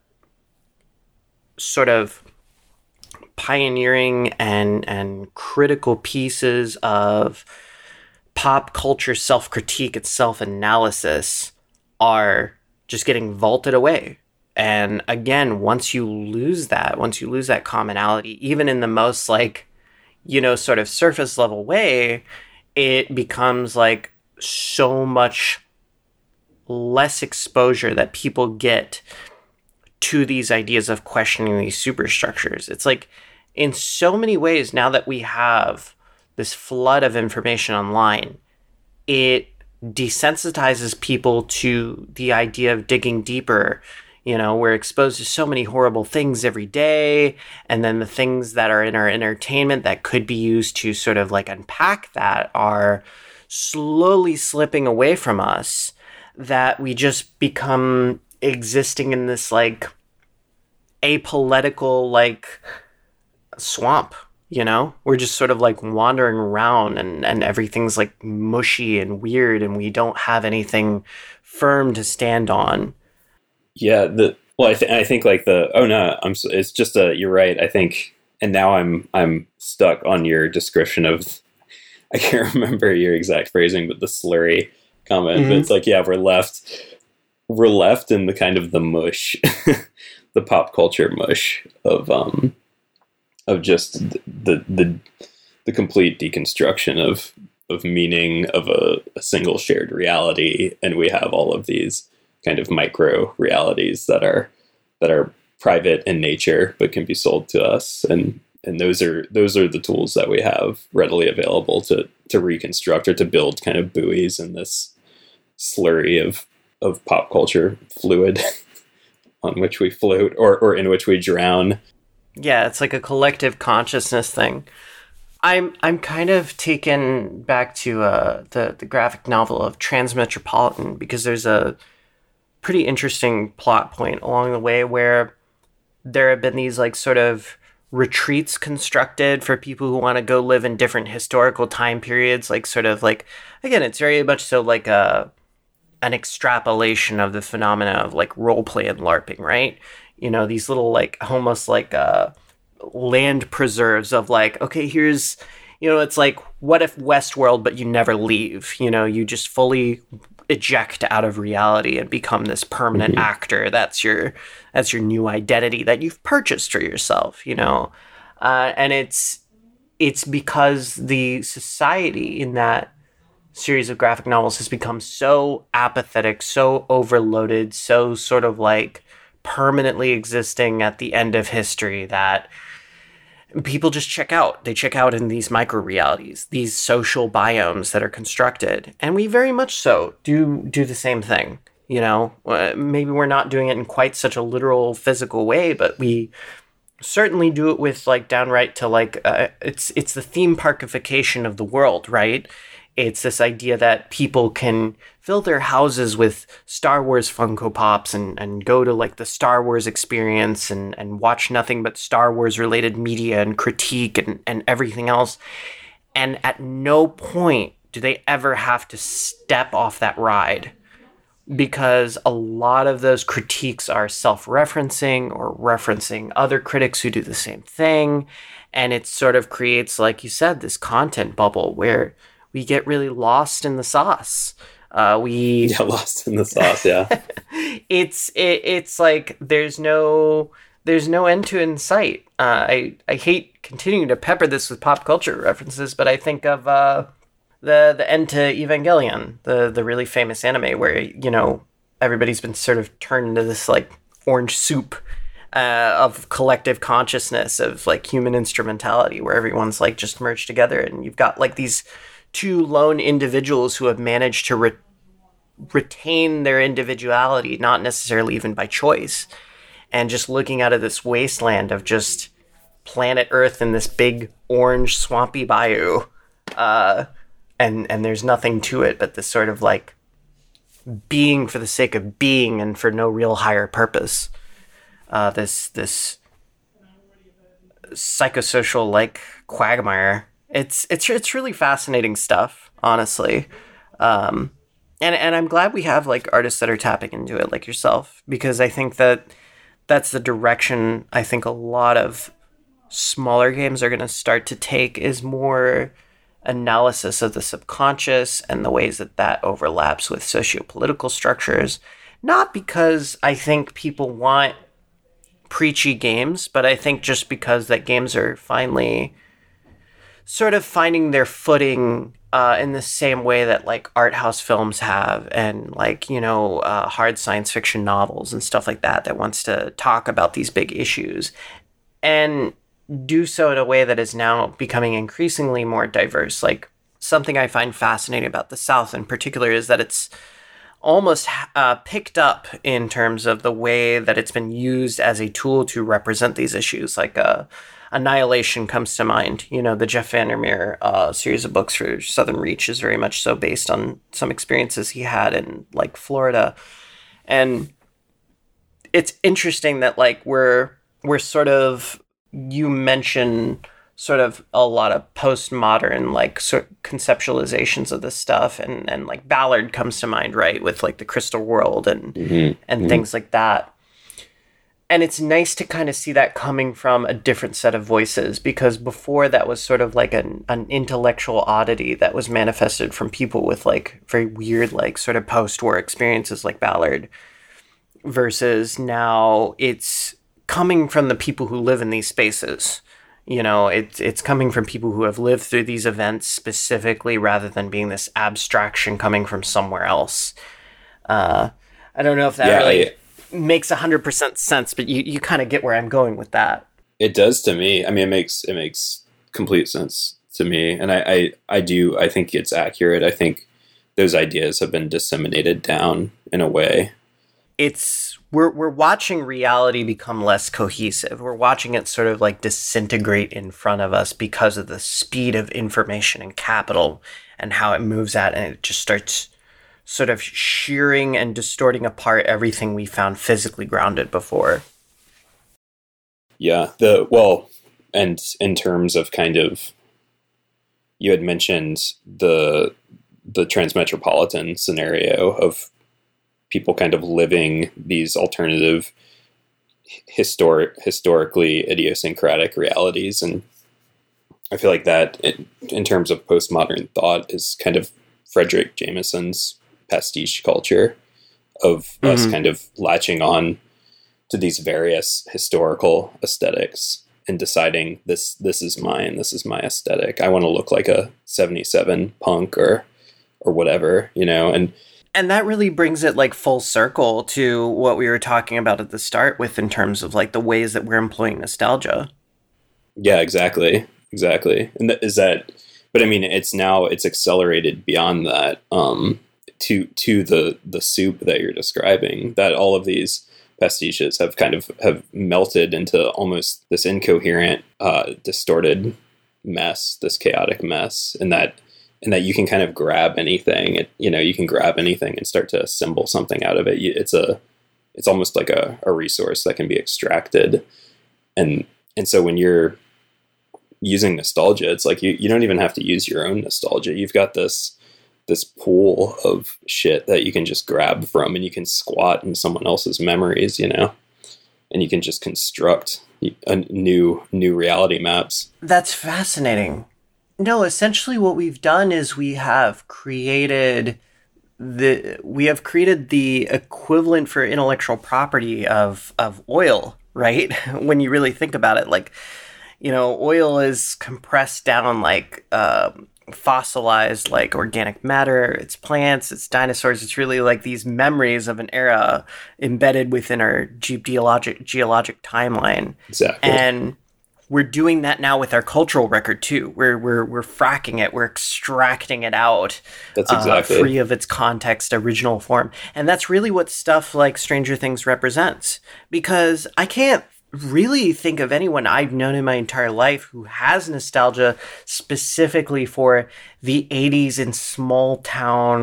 Speaker 1: sort of pioneering and and critical pieces of pop culture self-critique and self-analysis are just getting vaulted away. And again, once you lose that, once you lose that commonality, even in the most like, you know, sort of surface level way, it becomes like so much less exposure that people get to these ideas of questioning these superstructures. It's like in so many ways, now that we have this flood of information online, it desensitizes people to the idea of digging deeper. You know, we're exposed to so many horrible things every day, and then the things that are in our entertainment that could be used to sort of like unpack that are slowly slipping away from us, that we just become existing in this like apolitical like swamp, you know? We're just sort of like wandering around and, and everything's like mushy and weird and we don't have anything firm to stand on.
Speaker 2: Yeah, the well, I, th- I think like the oh no, I'm it's just a you're right. I think, and now I'm I'm stuck on your description of I can't remember your exact phrasing, but the slurry comment. Mm-hmm. But it's like yeah, we're left we're left in the kind of the mush, the pop culture mush of um of just the the the complete deconstruction of of meaning of a, a single shared reality, and we have all of these kind of micro realities that are that are private in nature but can be sold to us, and and those are those are the tools that we have readily available to to reconstruct or to build kind of buoys in this slurry of of pop culture fluid on which we float or or in which we drown.
Speaker 1: Yeah, it's like a collective consciousness thing. I'm I'm kind of taken back to uh, the the graphic novel of Transmetropolitan, because there's a pretty interesting plot point along the way where there have been these like sort of retreats constructed for people who want to go live in different historical time periods, like sort of like, again, it's very much so like a an extrapolation of the phenomena of like role play and LARPing, right? You know, these little like almost like uh land preserves of like, okay, here's, you know, it's like, what if Westworld, but you never leave, you know, you just fully eject out of reality and become this permanent mm-hmm. actor. That's your, that's your new identity that you've purchased for yourself, you know? Uh, and it's, it's because the society in that series of graphic novels has become so apathetic, so overloaded, so sort of like permanently existing at the end of history that people just check out. They check out in these micro realities, these social biomes that are constructed. And we very much so do do the same thing. You know, uh, maybe we're not doing it in quite such a literal physical way, but we certainly do it with like downright to like, uh, it's, it's the theme parkification of the world, right? It's this idea that people can fill their houses with Star Wars Funko Pops and, and go to like the Star Wars experience and, and watch nothing but Star Wars related media and critique and, and everything else. And at no point do they ever have to step off that ride, because a lot of those critiques are self-referencing or referencing other critics who do the same thing. And it sort of creates, like you said, this content bubble where we get really lost in the sauce. Uh, we
Speaker 2: yeah, lost in the sauce. Yeah,
Speaker 1: it's it, it's like there's no there's no end to in sight. Uh, I I hate continuing to pepper this with pop culture references, but I think of uh, the the end to Evangelion, the the really famous anime where, you know, everybody's been sort of turned into this like orange soup uh, of collective consciousness of like human instrumentality, where everyone's like just merged together, and you've got like these two lone individuals who have managed to re- retain their individuality, not necessarily even by choice, and just looking out of this wasteland of just planet Earth in this big orange swampy bayou, uh, and and there's nothing to it but this sort of like being for the sake of being and for no real higher purpose. Uh, this this psychosocial like quagmire. It's it's it's really fascinating stuff, honestly. Um, and and I'm glad we have like artists that are tapping into it, like yourself, because I think that that's the direction I think a lot of smaller games are going to start to take, is more analysis of the subconscious and the ways that that overlaps with sociopolitical structures. Not because I think people want preachy games, but I think just because that games are finally sort of finding their footing uh, in the same way that like art house films have, and like, you know, uh, hard science fiction novels and stuff like that, that wants to talk about these big issues and do so in a way that is now becoming increasingly more diverse. Like, something I find fascinating about the South in particular is that it's almost uh, picked up in terms of the way that it's been used as a tool to represent these issues. Like uh, Annihilation comes to mind. You know, the Jeff Vandermeer uh, series of books for Southern Reach is very much so based on some experiences he had in like Florida. And it's interesting that like we're we're sort of, you mention sort of a lot of postmodern like sort of conceptualizations of this stuff, and and like Ballard comes to mind, right, with like the Crystal World and mm-hmm. and mm-hmm. things like that. And it's nice to kind of see that coming from a different set of voices, because before that was sort of like an, an intellectual oddity that was manifested from people with like very weird like sort of post-war experiences like Ballard, versus now it's coming from the people who live in these spaces. You know, it's it's coming from people who have lived through these events specifically, rather than being this abstraction coming from somewhere else. Uh, I don't know if that yeah, really I, makes one hundred percent sense, but you, you kind of get where I'm going with that.
Speaker 2: It does to me. I mean, it makes it makes complete sense to me. And I, I, I do, I think it's accurate. I think those ideas have been disseminated down in a way.
Speaker 1: It's we're we're watching reality become less cohesive. We're watching it sort of like disintegrate in front of us because of the speed of information and capital and how it moves at, and it just starts sort of shearing and distorting apart everything we found physically grounded before.
Speaker 2: Yeah, the well, and in terms of kind of, you had mentioned the the transmetropolitan scenario of people kind of living these alternative, historic, historically idiosyncratic realities. And I feel like that, in, in terms of postmodern thought, is kind of Frederick Jameson's pastiche culture of mm-hmm. us kind of latching on to these various historical aesthetics and deciding this this is mine, this is my aesthetic. I want to look like a seventy-seven punk or or whatever, you know, and
Speaker 1: And that really brings it like full circle to what we were talking about at the start with, in terms of like the ways that we're employing nostalgia.
Speaker 2: Yeah, exactly. Exactly. And that is that, but I mean, it's now, it's accelerated beyond that, um, to, to the, the soup that you're describing, that all of these pastiches have kind of have melted into almost this incoherent, uh, distorted mess, this chaotic mess, and that, and that you can kind of grab anything, it, you know, you can grab anything and start to assemble something out of it. It's a, it's almost like a, a resource that can be extracted. And, and so when you're using nostalgia, it's like, you, you don't even have to use your own nostalgia. You've got this, this pool of shit that you can just grab from, and you can squat in someone else's memories, you know, and you can just construct a new, new reality maps.
Speaker 1: That's fascinating. No, essentially what we've done is we have created the we have created the equivalent for intellectual property of of oil, right? When you really think about it, like, you know, oil is compressed down like uh, fossilized like organic matter. It's plants, it's dinosaurs. It's really like these memories of an era embedded within our ge- geologic geologic timeline.
Speaker 2: Exactly.
Speaker 1: And we're doing that now with our cultural record too. We're we're we're fracking it. We're extracting it out.
Speaker 2: That's exactly
Speaker 1: uh, free of its context, original form, and that's really what stuff like Stranger Things represents. Because I can't really think of anyone I've known in my entire life who has nostalgia specifically for the eighties in small town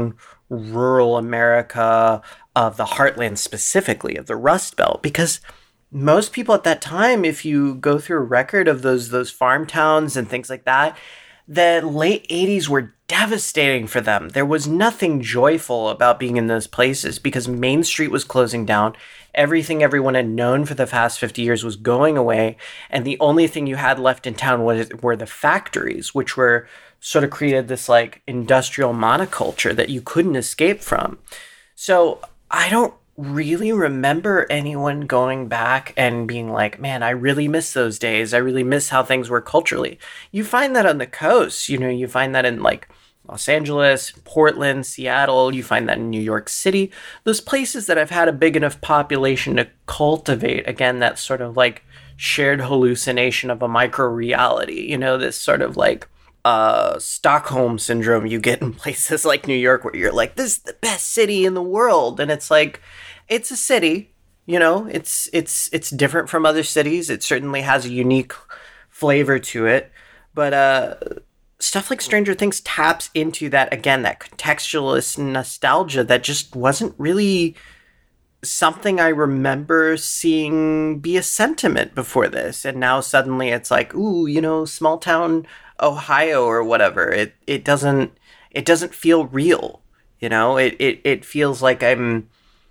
Speaker 1: rural America, of the heartland specifically, of the Rust Belt, because most people at that time, if you go through a record of those those farm towns and things like that, the late eighties were devastating for them. There was nothing joyful about being in those places because Main Street was closing down. Everything everyone had known for the past fifty years was going away. And the only thing you had left in town was, were the factories, which were sort of created this like industrial monoculture that you couldn't escape from. So I don't really remember anyone going back and being like, man, I really miss those days. I really miss how things were culturally. You find that on the coast, you know, you find that in like Los Angeles, Portland, Seattle, you find that in New York City, those places that have had a big enough population to cultivate, again, that sort of like shared hallucination of a micro reality, you know, this sort of like uh, Stockholm syndrome you get in places like New York where you're like, this is the best city in the world. And it's like, it's a city, you know, it's it's it's different from other cities. It certainly has a unique flavor to it. But uh, stuff like Stranger Things taps into that, again, that contextualist nostalgia that just wasn't really something I remember seeing be a sentiment before this. And now suddenly it's like, ooh, you know, small town Ohio or whatever. It it doesn't it doesn't feel real, you know? It it, it feels like I'm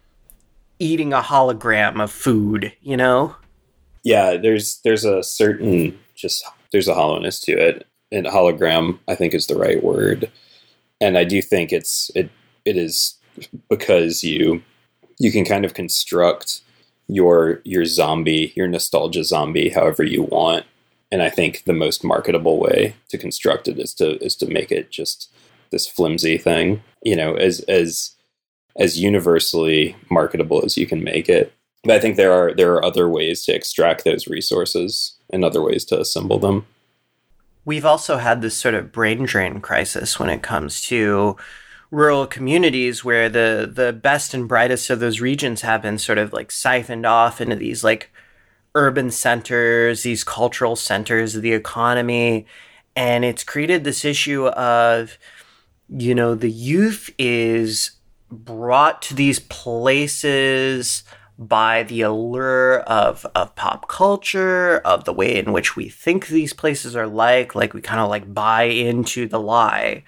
Speaker 1: eating a hologram of food, you know?
Speaker 2: Yeah, there's there's a certain just there's a hollowness to it. And hologram, I think, is the right word. And I do think it's it it is because you you can kind of construct your your zombie, your nostalgia zombie, however you want. And I think the most marketable way to construct it is to is to make it just this flimsy thing, you know, as as as universally marketable as you can make it. But I think there are there are other ways to extract those resources and other ways to assemble them.
Speaker 1: We've also had this sort of brain drain crisis when it comes to rural communities where the the best and brightest of those regions have been sort of like siphoned off into these like urban centers, these cultural centers of the economy. And it's created this issue of, you know, the youth is brought to these places by the allure of, of pop culture, of the way in which we think these places are like, like we kind of like buy into the lie.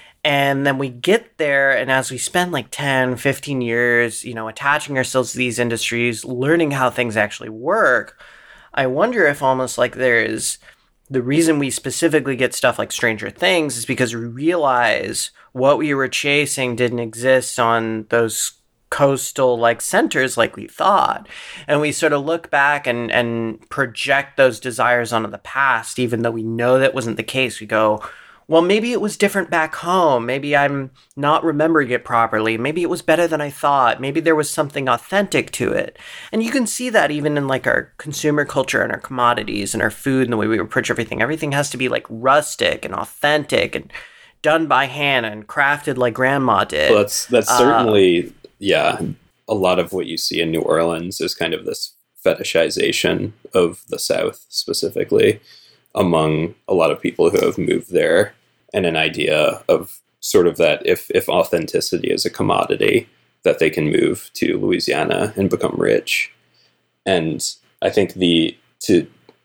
Speaker 1: And then we get there, and as we spend like ten, fifteen years, you know, attaching ourselves to these industries, learning how things actually work, I wonder if almost like there's the reason we specifically get stuff like Stranger Things is because we realize what we were chasing didn't exist on those coastal like centers like we thought. And we sort of look back and, and project those desires onto the past, even though we know that wasn't the case. We go, well, maybe it was different back home. Maybe I'm not remembering it properly. Maybe it was better than I thought. Maybe there was something authentic to it. And you can see that even in like our consumer culture and our commodities and our food and the way we approach everything. Everything has to be like rustic and authentic and done by hand and crafted like grandma did.
Speaker 2: Well, that's that's certainly, uh, yeah, a lot of what you see in New Orleans is kind of this fetishization of the South specifically among a lot of people who have moved there. And an idea of sort of that if, if authenticity is a commodity, that they can move to Louisiana and become rich. And I think the to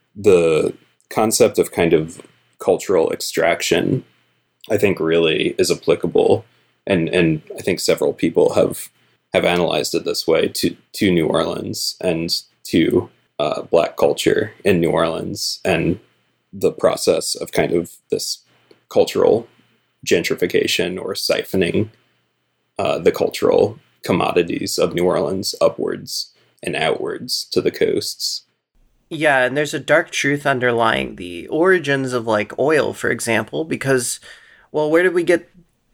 Speaker 2: the concept of kind of cultural extraction, I think really is applicable. And and I think several people have have analyzed it this way to, to New Orleans and to uh, Black culture in New Orleans and the process of kind of this cultural gentrification or siphoning uh, the cultural commodities of New Orleans upwards and outwards to the coasts.
Speaker 1: Yeah, and there's a dark truth underlying the origins of like oil, for example, because, well, where did we get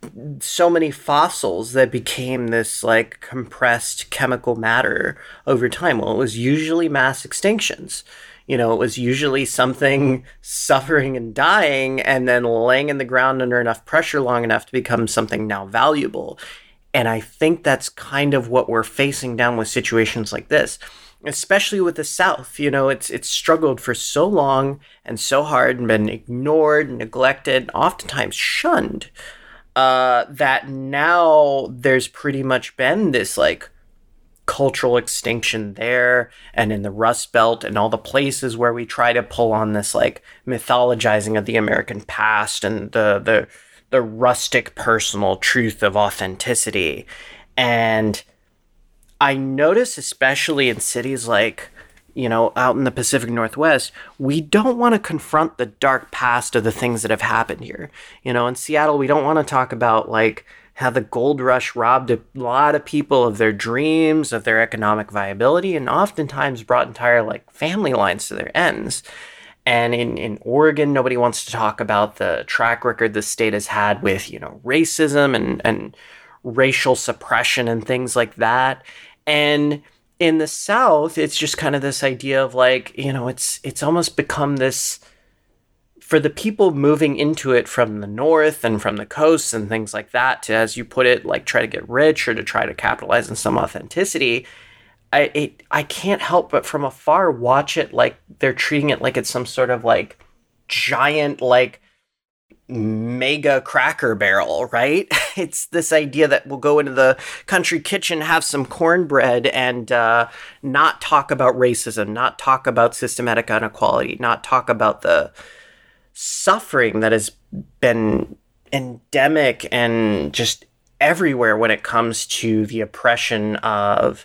Speaker 1: so many fossils that became this like compressed chemical matter over time? Well, it was usually mass extinctions. You know, it was usually something suffering and dying and then laying in the ground under enough pressure long enough to become something now valuable. And I think that's kind of what we're facing down with situations like this, especially with the South. You know, it's it's struggled for so long and so hard and been ignored, neglected, oftentimes shunned uh, that now there's pretty much been this like cultural extinction there and in the Rust Belt and all the places where we try to pull on this like mythologizing of the American past and the the the rustic personal truth of authenticity. And I notice, especially in cities like, you know, out in the Pacific Northwest, we don't want to confront the dark past of the things that have happened here. You know, in Seattle, we don't want to talk about like how the gold rush robbed a lot of people of their dreams, of their economic viability, and oftentimes brought entire like family lines to their ends. And in, in Oregon, nobody wants to talk about the track record the state has had with, you know, racism and, and racial suppression and things like that. And in the South, it's just kind of this idea of like, you know, it's it's almost become this, for the people moving into it from the North and from the coasts and things like that, to, as you put it, like try to get rich or to try to capitalize on some authenticity, I it, I can't help but from afar watch it like they're treating it like it's some sort of like giant like mega Cracker Barrel, right? It's this idea that we'll go into the country kitchen, have some cornbread, and uh, not talk about racism, not talk about systematic inequality, not talk about the suffering that has been endemic and just everywhere when it comes to the oppression of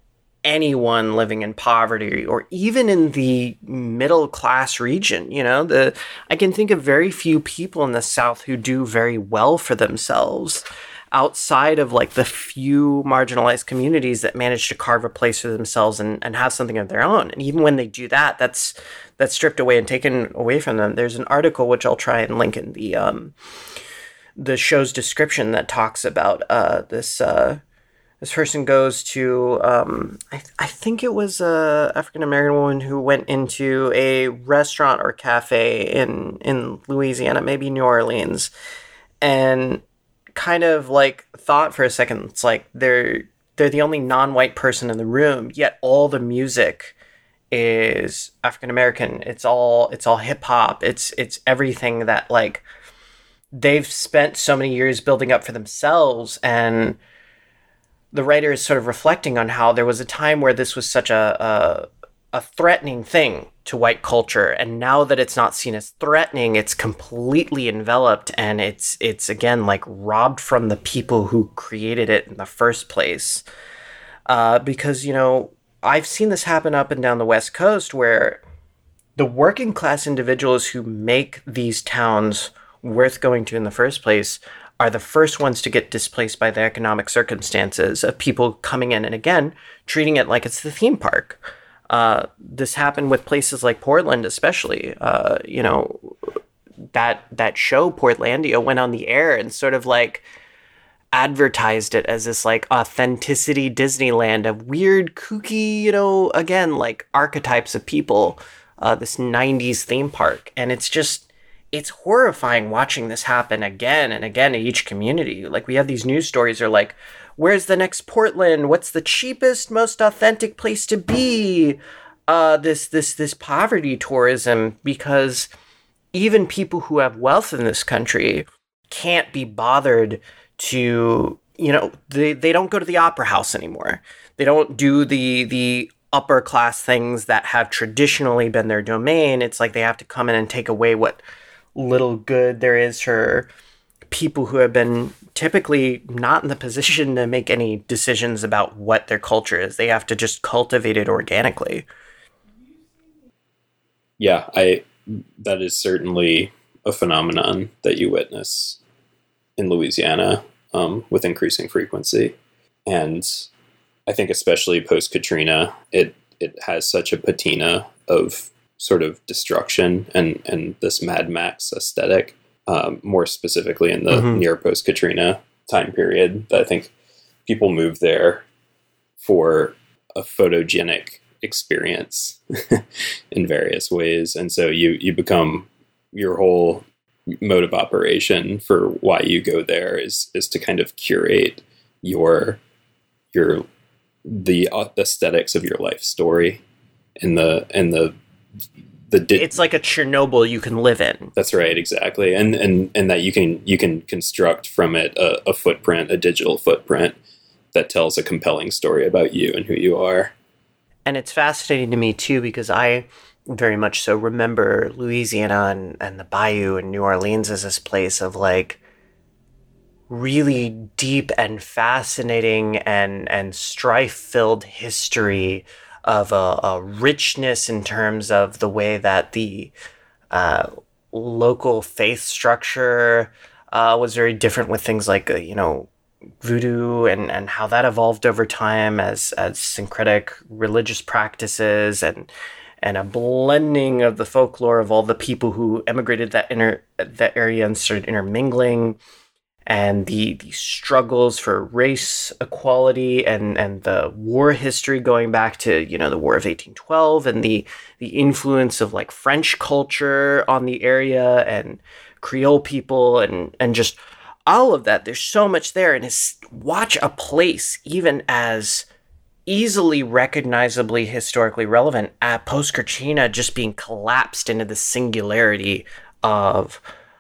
Speaker 1: anyone living in poverty or even in the middle class region. You know, the I can think of very few people in the South who do very well for themselves outside of like the few marginalized communities that manage to carve a place for themselves and, and have something of their own. And even when they do that, that's that's stripped away and taken away from them. There's an article which I'll try and link in the um the show's description that talks about uh this uh This person goes to, um, I, th- I think it was a African-American woman who went into a restaurant or cafe in, in Louisiana, maybe New Orleans, and kind of like thought for a second, it's like they're, they're the only non-white person in the room, yet all the music is African-American. It's all, it's all hip hop. It's, it's everything that like they've spent so many years building up for themselves. And the writer is sort of reflecting on how there was a time where this was such a, a a threatening thing to white culture, and now that it's not seen as threatening, it's completely enveloped, and it's it's again like robbed from the people who created it in the first place. Uh, because you know, I've seen this happen up and down the West Coast, where the working class individuals who make these towns worth going to in the first place are the first ones to get displaced by the economic circumstances of people coming in and again treating it like it's the theme park. Uh, this happened with places like Portland, especially. Uh, you know, that that show Portlandia went on the air and sort of like advertised it as this like authenticity Disneyland of weird, kooky, you know, again like archetypes of people. Uh, this nineties theme park, and it's just. It's horrifying watching this happen again and again in each community. Like we have these news stories are like, where's the next Portland? What's the cheapest, most authentic place to be? Uh, this, this, this poverty tourism, because even people who have wealth in this country can't be bothered to, you know, they, they don't go to the opera house anymore. They don't do the, the upper class things that have traditionally been their domain. It's like they have to come in and take away what little good there is for people who have been typically not in the position to make any decisions about what their culture is. They have to just cultivate it organically.
Speaker 2: Yeah, I that is certainly a phenomenon that you witness in Louisiana um, with increasing frequency. And I think especially post-Katrina, it it has such a patina of sort of destruction and, and this Mad Max aesthetic, um, more specifically in the mm-hmm. near post-Katrina time period, that I think people move there for a photogenic experience in various ways. And so you, you become, your whole mode of operation for why you go there is, is to kind of curate your, your, the aesthetics of your life story and the, and the, the di-
Speaker 1: it's like a Chernobyl you can live in.
Speaker 2: That's right, exactly, and and and that you can you can construct from it a, a footprint, a digital footprint that tells a compelling story about you and who you are.
Speaker 1: And it's fascinating to me too, because I very much so remember Louisiana and, and the Bayou and New Orleans as this place of like really deep and fascinating and and strife-filled history of a, a richness in terms of the way that the uh, local faith structure uh, was very different with things like, uh, you know, voodoo and, and how that evolved over time as, as syncretic religious practices and and a blending of the folklore of all the people who emigrated that inner that area and started intermingling, and the the struggles for race equality and and the war history going back to, you know, the War of eighteen twelve, and the the influence of like French culture on the area and Creole people and and just all of that. There's so much there, and it's watch a place even as easily recognizably historically relevant at post Katrina just being collapsed into the singularity of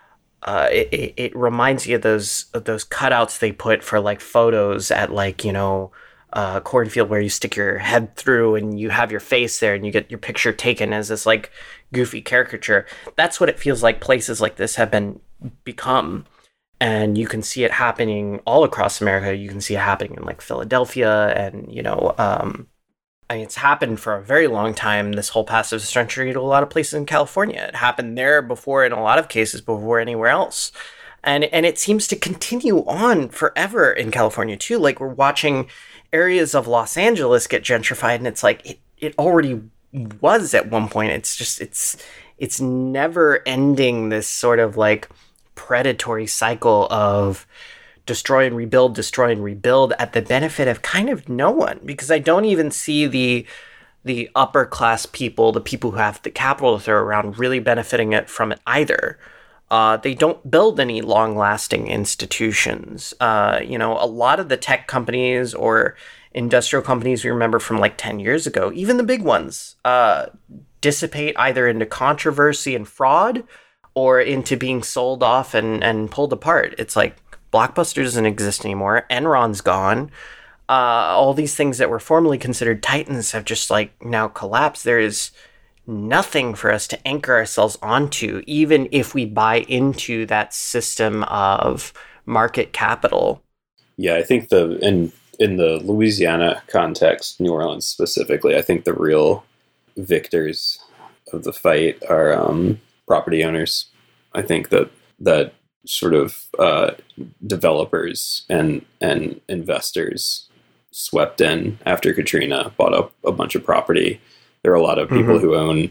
Speaker 1: uh it, it, it reminds you of those of those cutouts they put for like photos at like, you know, uh cornfield where you stick your head through and you have your face there and you get your picture taken as this like goofy caricature. That's what it feels like places like this have been become. And you can see it happening all across America. You can see it happening in like Philadelphia, and, you know, um, I mean, it's happened for a very long time, this whole past century, to a lot of places in California. It happened there before, in a lot of cases, before anywhere else. And, and it seems to continue on forever in California, too. Like, we're watching areas of Los Angeles get gentrified, and it's like, it, it already was at one point. It's just, it's, it's never ending, this sort of like predatory cycle of destroy and rebuild, destroy and rebuild at the benefit of kind of no one. Because I don't even see the the upper class people, the people who have the capital to throw around, really benefiting it from it either. Uh, they don't build any long-lasting institutions. Uh, you know, a lot of the tech companies or industrial companies we remember from like ten years ago, even the big ones, uh, dissipate either into controversy and fraud or into being sold off and, and pulled apart. It's like Blockbuster doesn't exist anymore. Enron's gone. Uh, all these things that were formerly considered titans have just like now collapsed. There is nothing for us to anchor ourselves onto, even if we buy into that system of market capital.
Speaker 2: Yeah, I think the in in the Louisiana context, New Orleans specifically, I think the real victors of the fight are um, property owners. I think that that sort of uh, developers and and investors swept in after Katrina, bought up a bunch of property. There are a lot of people mm-hmm. who own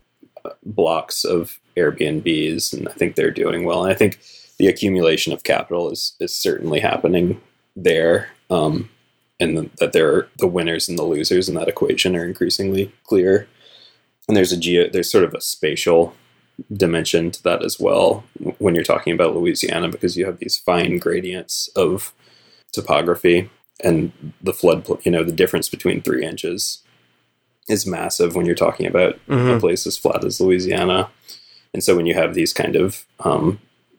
Speaker 2: blocks of Airbnbs, and I think they're doing well. And I think the accumulation of capital is is certainly happening there, um, and the, that there are the winners and the losers in that equation are increasingly clear. And there's a geo, there's sort of a spatial dimension to that as well when you're talking about Louisiana, because you have these fine gradients of topography, and the flood, you know, the difference between three inches is massive when you're talking about mm-hmm. a place as flat as Louisiana. And so when you have these kind of um,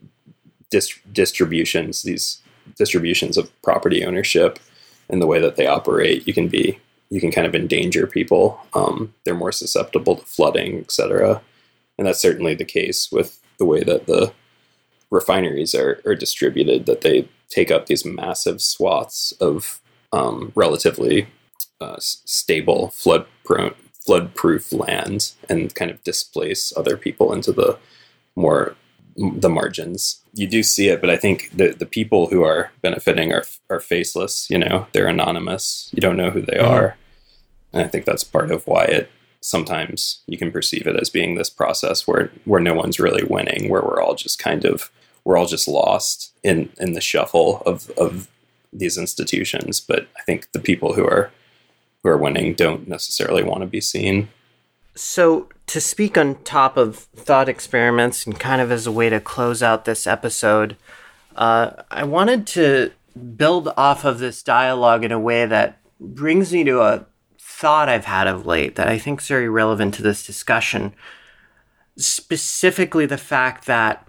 Speaker 2: dis- distributions, these distributions of property ownership and the way that they operate, you can be, you can kind of endanger people. Um, they're more susceptible to flooding, et cetera. And that's certainly the case with the way that the refineries are, are distributed, that they take up these massive swaths of um, relatively uh, stable, flood-prone, flood-proof land and kind of displace other people into the more the margins. You do see it, but I think the the people who are benefiting are are faceless. You know, they're anonymous. You don't know who they mm-hmm. are, and I think that's part of why it. Sometimes you can perceive it as being this process where where no one's really winning, where we're all just kind of we're all just lost in in the shuffle of of these institutions. But I think the people who are who are winning don't necessarily want to be seen.
Speaker 1: So to speak on top of thought experiments and kind of as a way to close out this episode, uh, I wanted to build off of this dialogue in a way that brings me to a thought I've had of late that I think is very relevant to this discussion. specifically the fact that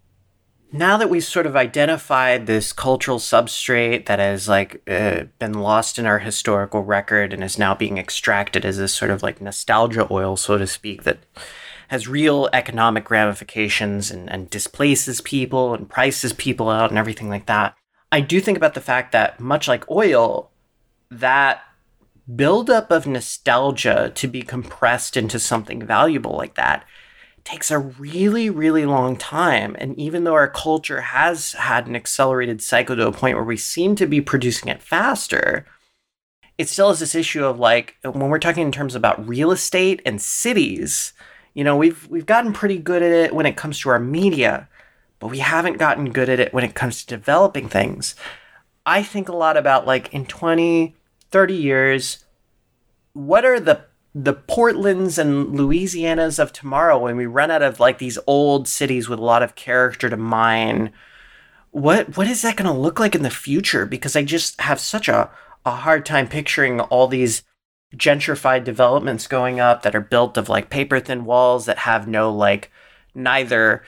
Speaker 1: now that we've sort of identified this cultural substrate that has like uh, been lost in our historical record and is now being extracted as this sort of like nostalgia oil, so to speak, that has real economic ramifications and, and displaces people and prices people out and everything like that. I do think about the fact that much like oil, that buildup of nostalgia to be compressed into something valuable like that takes a really, really long time. And even though our culture has had an accelerated cycle to a point where we seem to be producing it faster, it still has this issue of like, when we're talking in terms about real estate and cities, you know, we've we've gotten pretty good at it when it comes to our media, but we haven't gotten good at it when it comes to developing things. I think a lot about like in twenty, thirty years, what are the the Portlands and Louisianas of tomorrow when we run out of like these old cities with a lot of character to mine? What what is that going to look like in the future? Because I just have such a, a hard time picturing all these gentrified developments going up that are built of like paper thin walls that have no like neither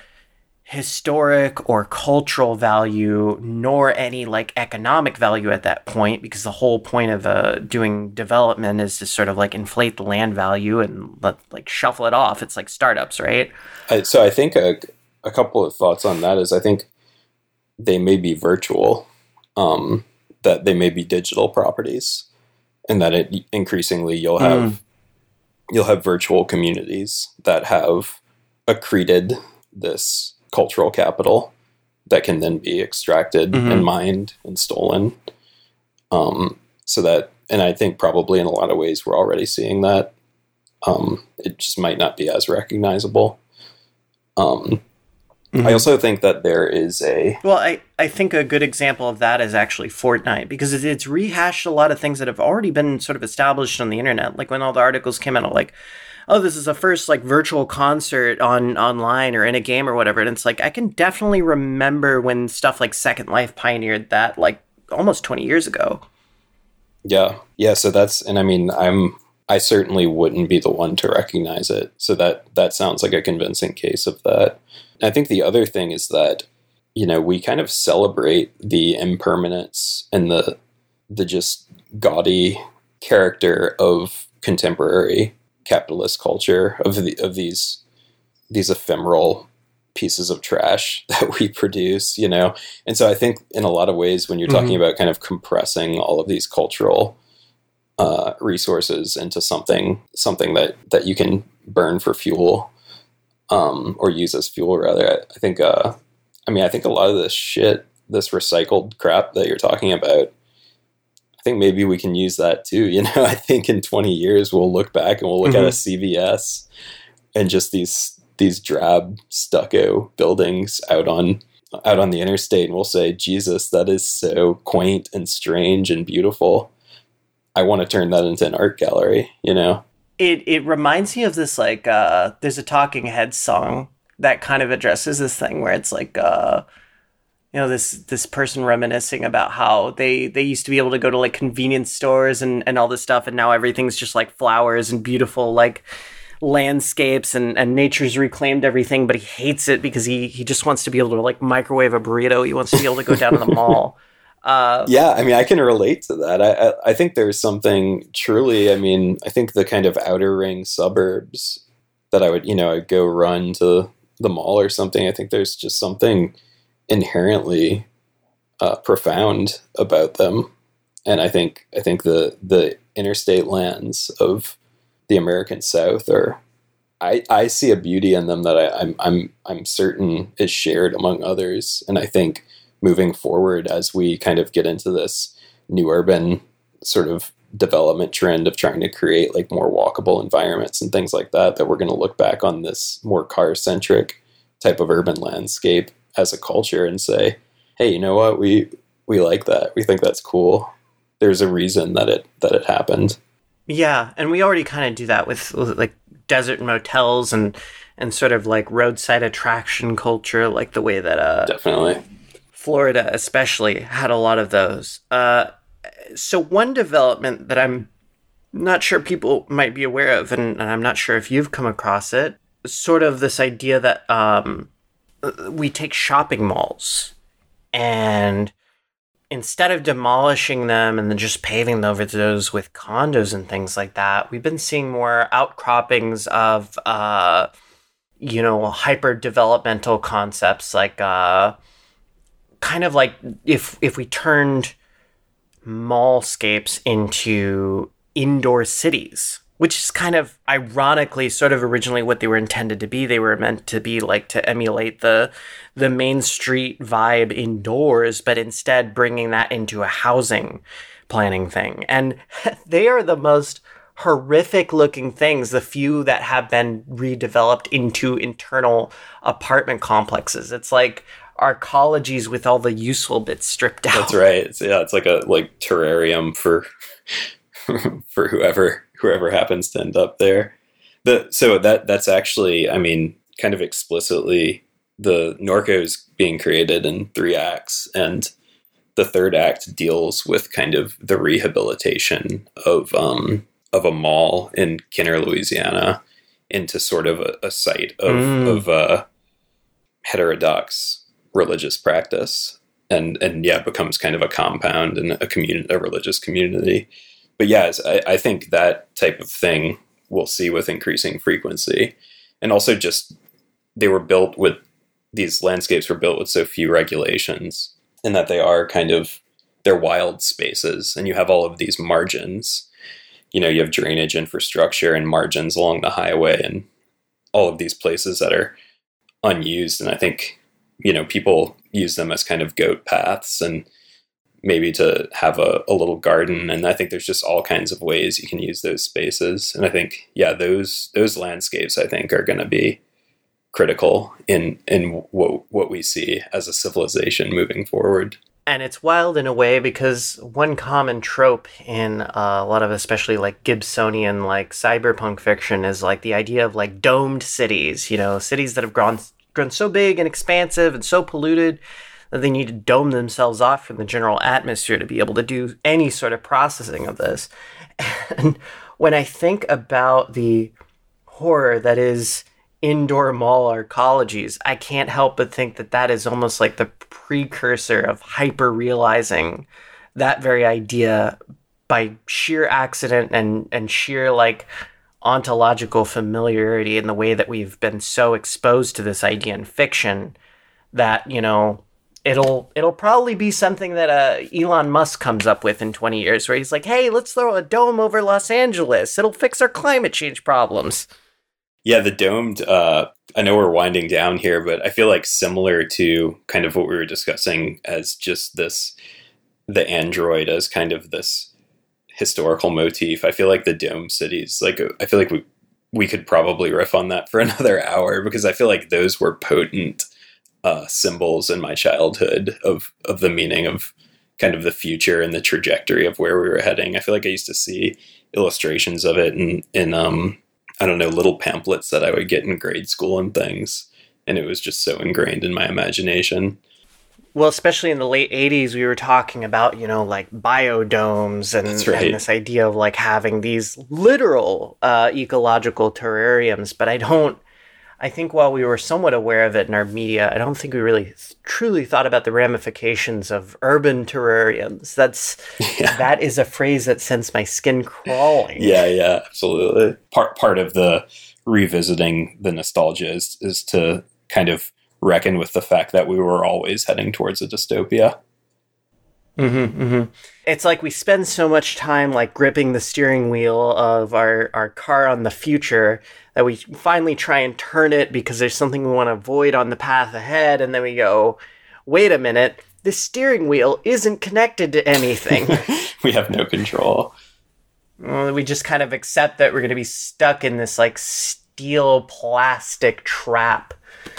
Speaker 1: historic or cultural value nor any like economic value at that point, because the whole point of uh, doing development is to sort of like inflate the land value and let like shuffle it off. It's like startups, right?
Speaker 2: I, so I think a, a couple of thoughts on that is I think they may be virtual, um, that they may be digital properties, and that it increasingly you'll have mm. you'll have virtual communities that have accreted this cultural capital that can then be extracted mm-hmm. and mined and stolen. Um, so that, and I think probably in a lot of ways we're already seeing that. Um, it just might not be as recognizable. Um, mm-hmm. I also think that there is a...
Speaker 1: Well, I, I think a good example of that is actually Fortnite, because it's rehashed a lot of things that have already been sort of established on the internet. Like when all the articles came out, like, oh, this is a first like virtual concert on online or in a game or whatever. And it's like, I can definitely remember when stuff like Second Life pioneered that like almost twenty years ago.
Speaker 2: Yeah. Yeah. So that's, and I mean, I'm, I certainly wouldn't be the one to recognize it. So that, that sounds like a convincing case of that. I think the other thing is that, you know, we kind of celebrate the impermanence and the, the just gaudy character of contemporary capitalist culture, of the of these these ephemeral pieces of trash that we produce, you know. And so I think in a lot of ways, when you're mm-hmm. talking about kind of compressing all of these cultural uh, resources into something something that that you can burn for fuel, um, or use as fuel rather, I, I think uh, I mean I think a lot of this shit, this recycled crap that you're talking about, I think maybe we can use that too. You know, I think in twenty years we'll look back and we'll look mm-hmm. at a C V S and just these these drab stucco buildings out on out on the interstate, and we'll say, Jesus, that is so quaint and strange and beautiful. I want to turn that into an art gallery, you know?
Speaker 1: It it reminds me of this like uh there's a Talking Heads song that kind of addresses this thing where it's like uh you know, this this person reminiscing about how they, they used to be able to go to like convenience stores and, and all this stuff, and now everything's just like flowers and beautiful like landscapes, and, and nature's reclaimed everything, but he hates it because he, he just wants to be able to like microwave a burrito. He wants to be able to go down to the mall. Uh,
Speaker 2: yeah, I mean, I can relate to that. I, I I think there's something truly, I mean, I think the kind of outer ring suburbs that I would, you know, I'd go run to the mall or something. I think there's just something inherently uh, profound about them, and I think I think the the interstate lands of the American South are, I, I see a beauty in them that I, I'm I'm I'm certain is shared among others, and I think moving forward as we kind of get into this new urban sort of development trend of trying to create like more walkable environments and things like that, that we're going to look back on this more car centric type of urban landscape as a culture and say, hey, you know what, we we like that, we think that's cool, there's a reason that it that it happened.
Speaker 1: Yeah, and we already kind of do that with, with like desert motels and and sort of like roadside attraction culture, like the way that uh
Speaker 2: definitely
Speaker 1: Florida especially had a lot of those. Uh so one development that I'm not sure people might be aware of, and, and I'm not sure if you've come across it, sort of this idea that um, we take shopping malls and instead of demolishing them and then just paving over those with condos and things like that, we've been seeing more outcroppings of, uh, you know, hyper developmental concepts like, uh, kind of like if if we turned mallscapes into indoor cities, which is kind of ironically sort of originally what they were intended to be. They were meant to be like to emulate the the main street vibe indoors, but instead bringing that into a housing planning thing. And they are the most horrific looking things, the few that have been redeveloped into internal apartment complexes. It's like arcologies with all the useful bits stripped out.
Speaker 2: That's right. It's, yeah, it's like a like terrarium for for whoever whoever happens to end up there. The so that that's actually, I mean, kind of explicitly the Norco's being created in three acts, and the third act deals with kind of the rehabilitation of um of a mall in Kenner, Louisiana, into sort of a, a site of mm. of uh, heterodox religious practice, and and yeah, becomes kind of a compound and a community, a religious community. But yes, I, I think that type of thing we'll see with increasing frequency. And also just, they were built with, these landscapes were built with so few regulations, and that they are kind of, they're wild spaces. And you have all of these margins, you know, you have drainage infrastructure and margins along the highway and all of these places that are unused. And I think, you know, people use them as kind of goat paths and maybe to have a, a little garden. And I think there's just all kinds of ways you can use those spaces. And I think, yeah, those those landscapes, I think, are going to be critical in in what what we see as a civilization moving forward.
Speaker 1: And it's wild in a way because one common trope in uh, a lot of especially like Gibsonian like cyberpunk fiction is like the idea of like domed cities, you know, cities that have grown grown so big and expansive and so polluted that they need to dome themselves off from the general atmosphere to be able to do any sort of processing of this. And when I think about the horror that is indoor mall arcologies, I can't help but think that that is almost like the precursor of hyper realizing that very idea by sheer accident and, and sheer like ontological familiarity in the way that we've been so exposed to this idea in fiction that, you know, It'll it'll probably be something that uh, Elon Musk comes up with in twenty years, where he's like, hey, let's throw a dome over Los Angeles. It'll fix our climate change problems.
Speaker 2: Yeah, the domed, uh, I know we're winding down here, but I feel like similar to kind of what we were discussing as just this, the android as kind of this historical motif. I feel like the dome cities, like, I feel like we, we could probably riff on that for another hour, because I feel like those were potent Uh, symbols in my childhood of of the meaning of kind of the future and the trajectory of where we were heading. I feel like I used to see illustrations of it in, in um, I don't know, little pamphlets that I would get in grade school and things. And it was just so ingrained in my imagination.
Speaker 1: Well, especially in the late eighties, we were talking about, you know, like biodomes and, right. and this idea of like having these literal uh, ecological terrariums. But I don't, I think while we were somewhat aware of it in our media, I don't think we really th- truly thought about the ramifications of urban terrariums. That's yeah. That is a phrase that sends my skin crawling.
Speaker 2: Yeah, yeah, absolutely. Part part of the revisiting the nostalgia is, is to kind of reckon with the fact that we were always heading towards a dystopia.
Speaker 1: Mm-hmm, mm-hmm. It's like we spend so much time like gripping the steering wheel of our, our car on the future that we finally try and turn it because there's something we want to avoid on the path ahead, and then we go, wait a minute, the steering wheel isn't connected to anything.
Speaker 2: We have no control.
Speaker 1: Well, we just kind of accept that we're going to be stuck in this like steel plastic trap.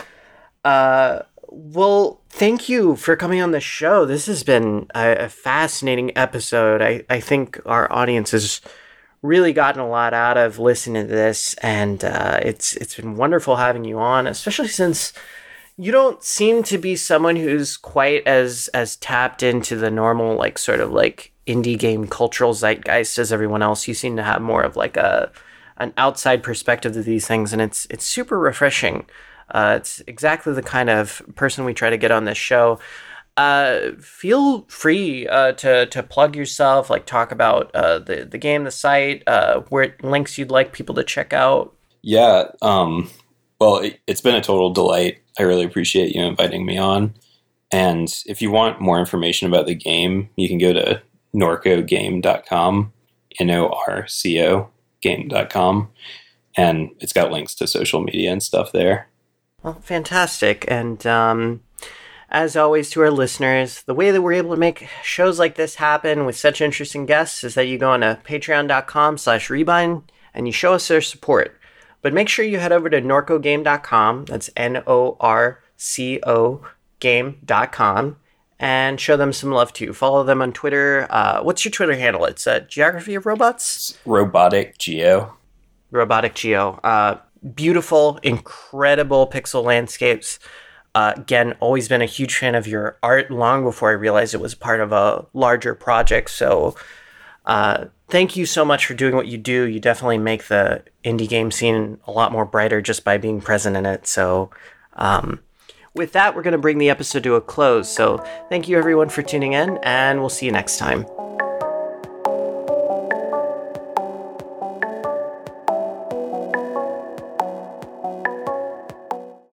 Speaker 1: Uh... Well, thank you for coming on the show. This has been a, a fascinating episode. I, I think our audience has really gotten a lot out of listening to this, and uh, it's it's been wonderful having you on, especially since you don't seem to be someone who's quite as as tapped into the normal, like, sort of like indie game cultural zeitgeist as everyone else. You seem to have more of like a an outside perspective to these things, and it's it's super refreshing. Uh, it's exactly the kind of person we try to get on this show. Uh, feel free uh, to to plug yourself, like talk about uh, the the game, the site, uh, where links you'd like people to check out.
Speaker 2: Yeah. Um, well, it, it's been a total delight. I really appreciate you inviting me on. And if you want more information about the game, you can go to norco game dot com, N O R C O game dot com, and it's got links to social media and stuff there.
Speaker 1: Well, fantastic. And um, as always, to our listeners, the way that we're able to make shows like this happen with such interesting guests is that you go on to patreon dot com slash rebind and you show us their support. But make sure you head over to norco game dot com, that's N O R C O game dot com, and show them some love too. Follow them on Twitter. Uh, what's your Twitter handle? It's uh, Geography of Robots?
Speaker 2: It's Robotic Geo.
Speaker 1: Robotic Geo. Uh, beautiful, incredible pixel landscapes. Uh, again, always been a huge fan of your art long before I realized it was part of a larger project. So uh, thank you so much for doing what you do. You definitely make the indie game scene a lot more brighter just by being present in it. So um, with that, we're going to bring the episode to a close. So thank you everyone for tuning in, and we'll see you next time.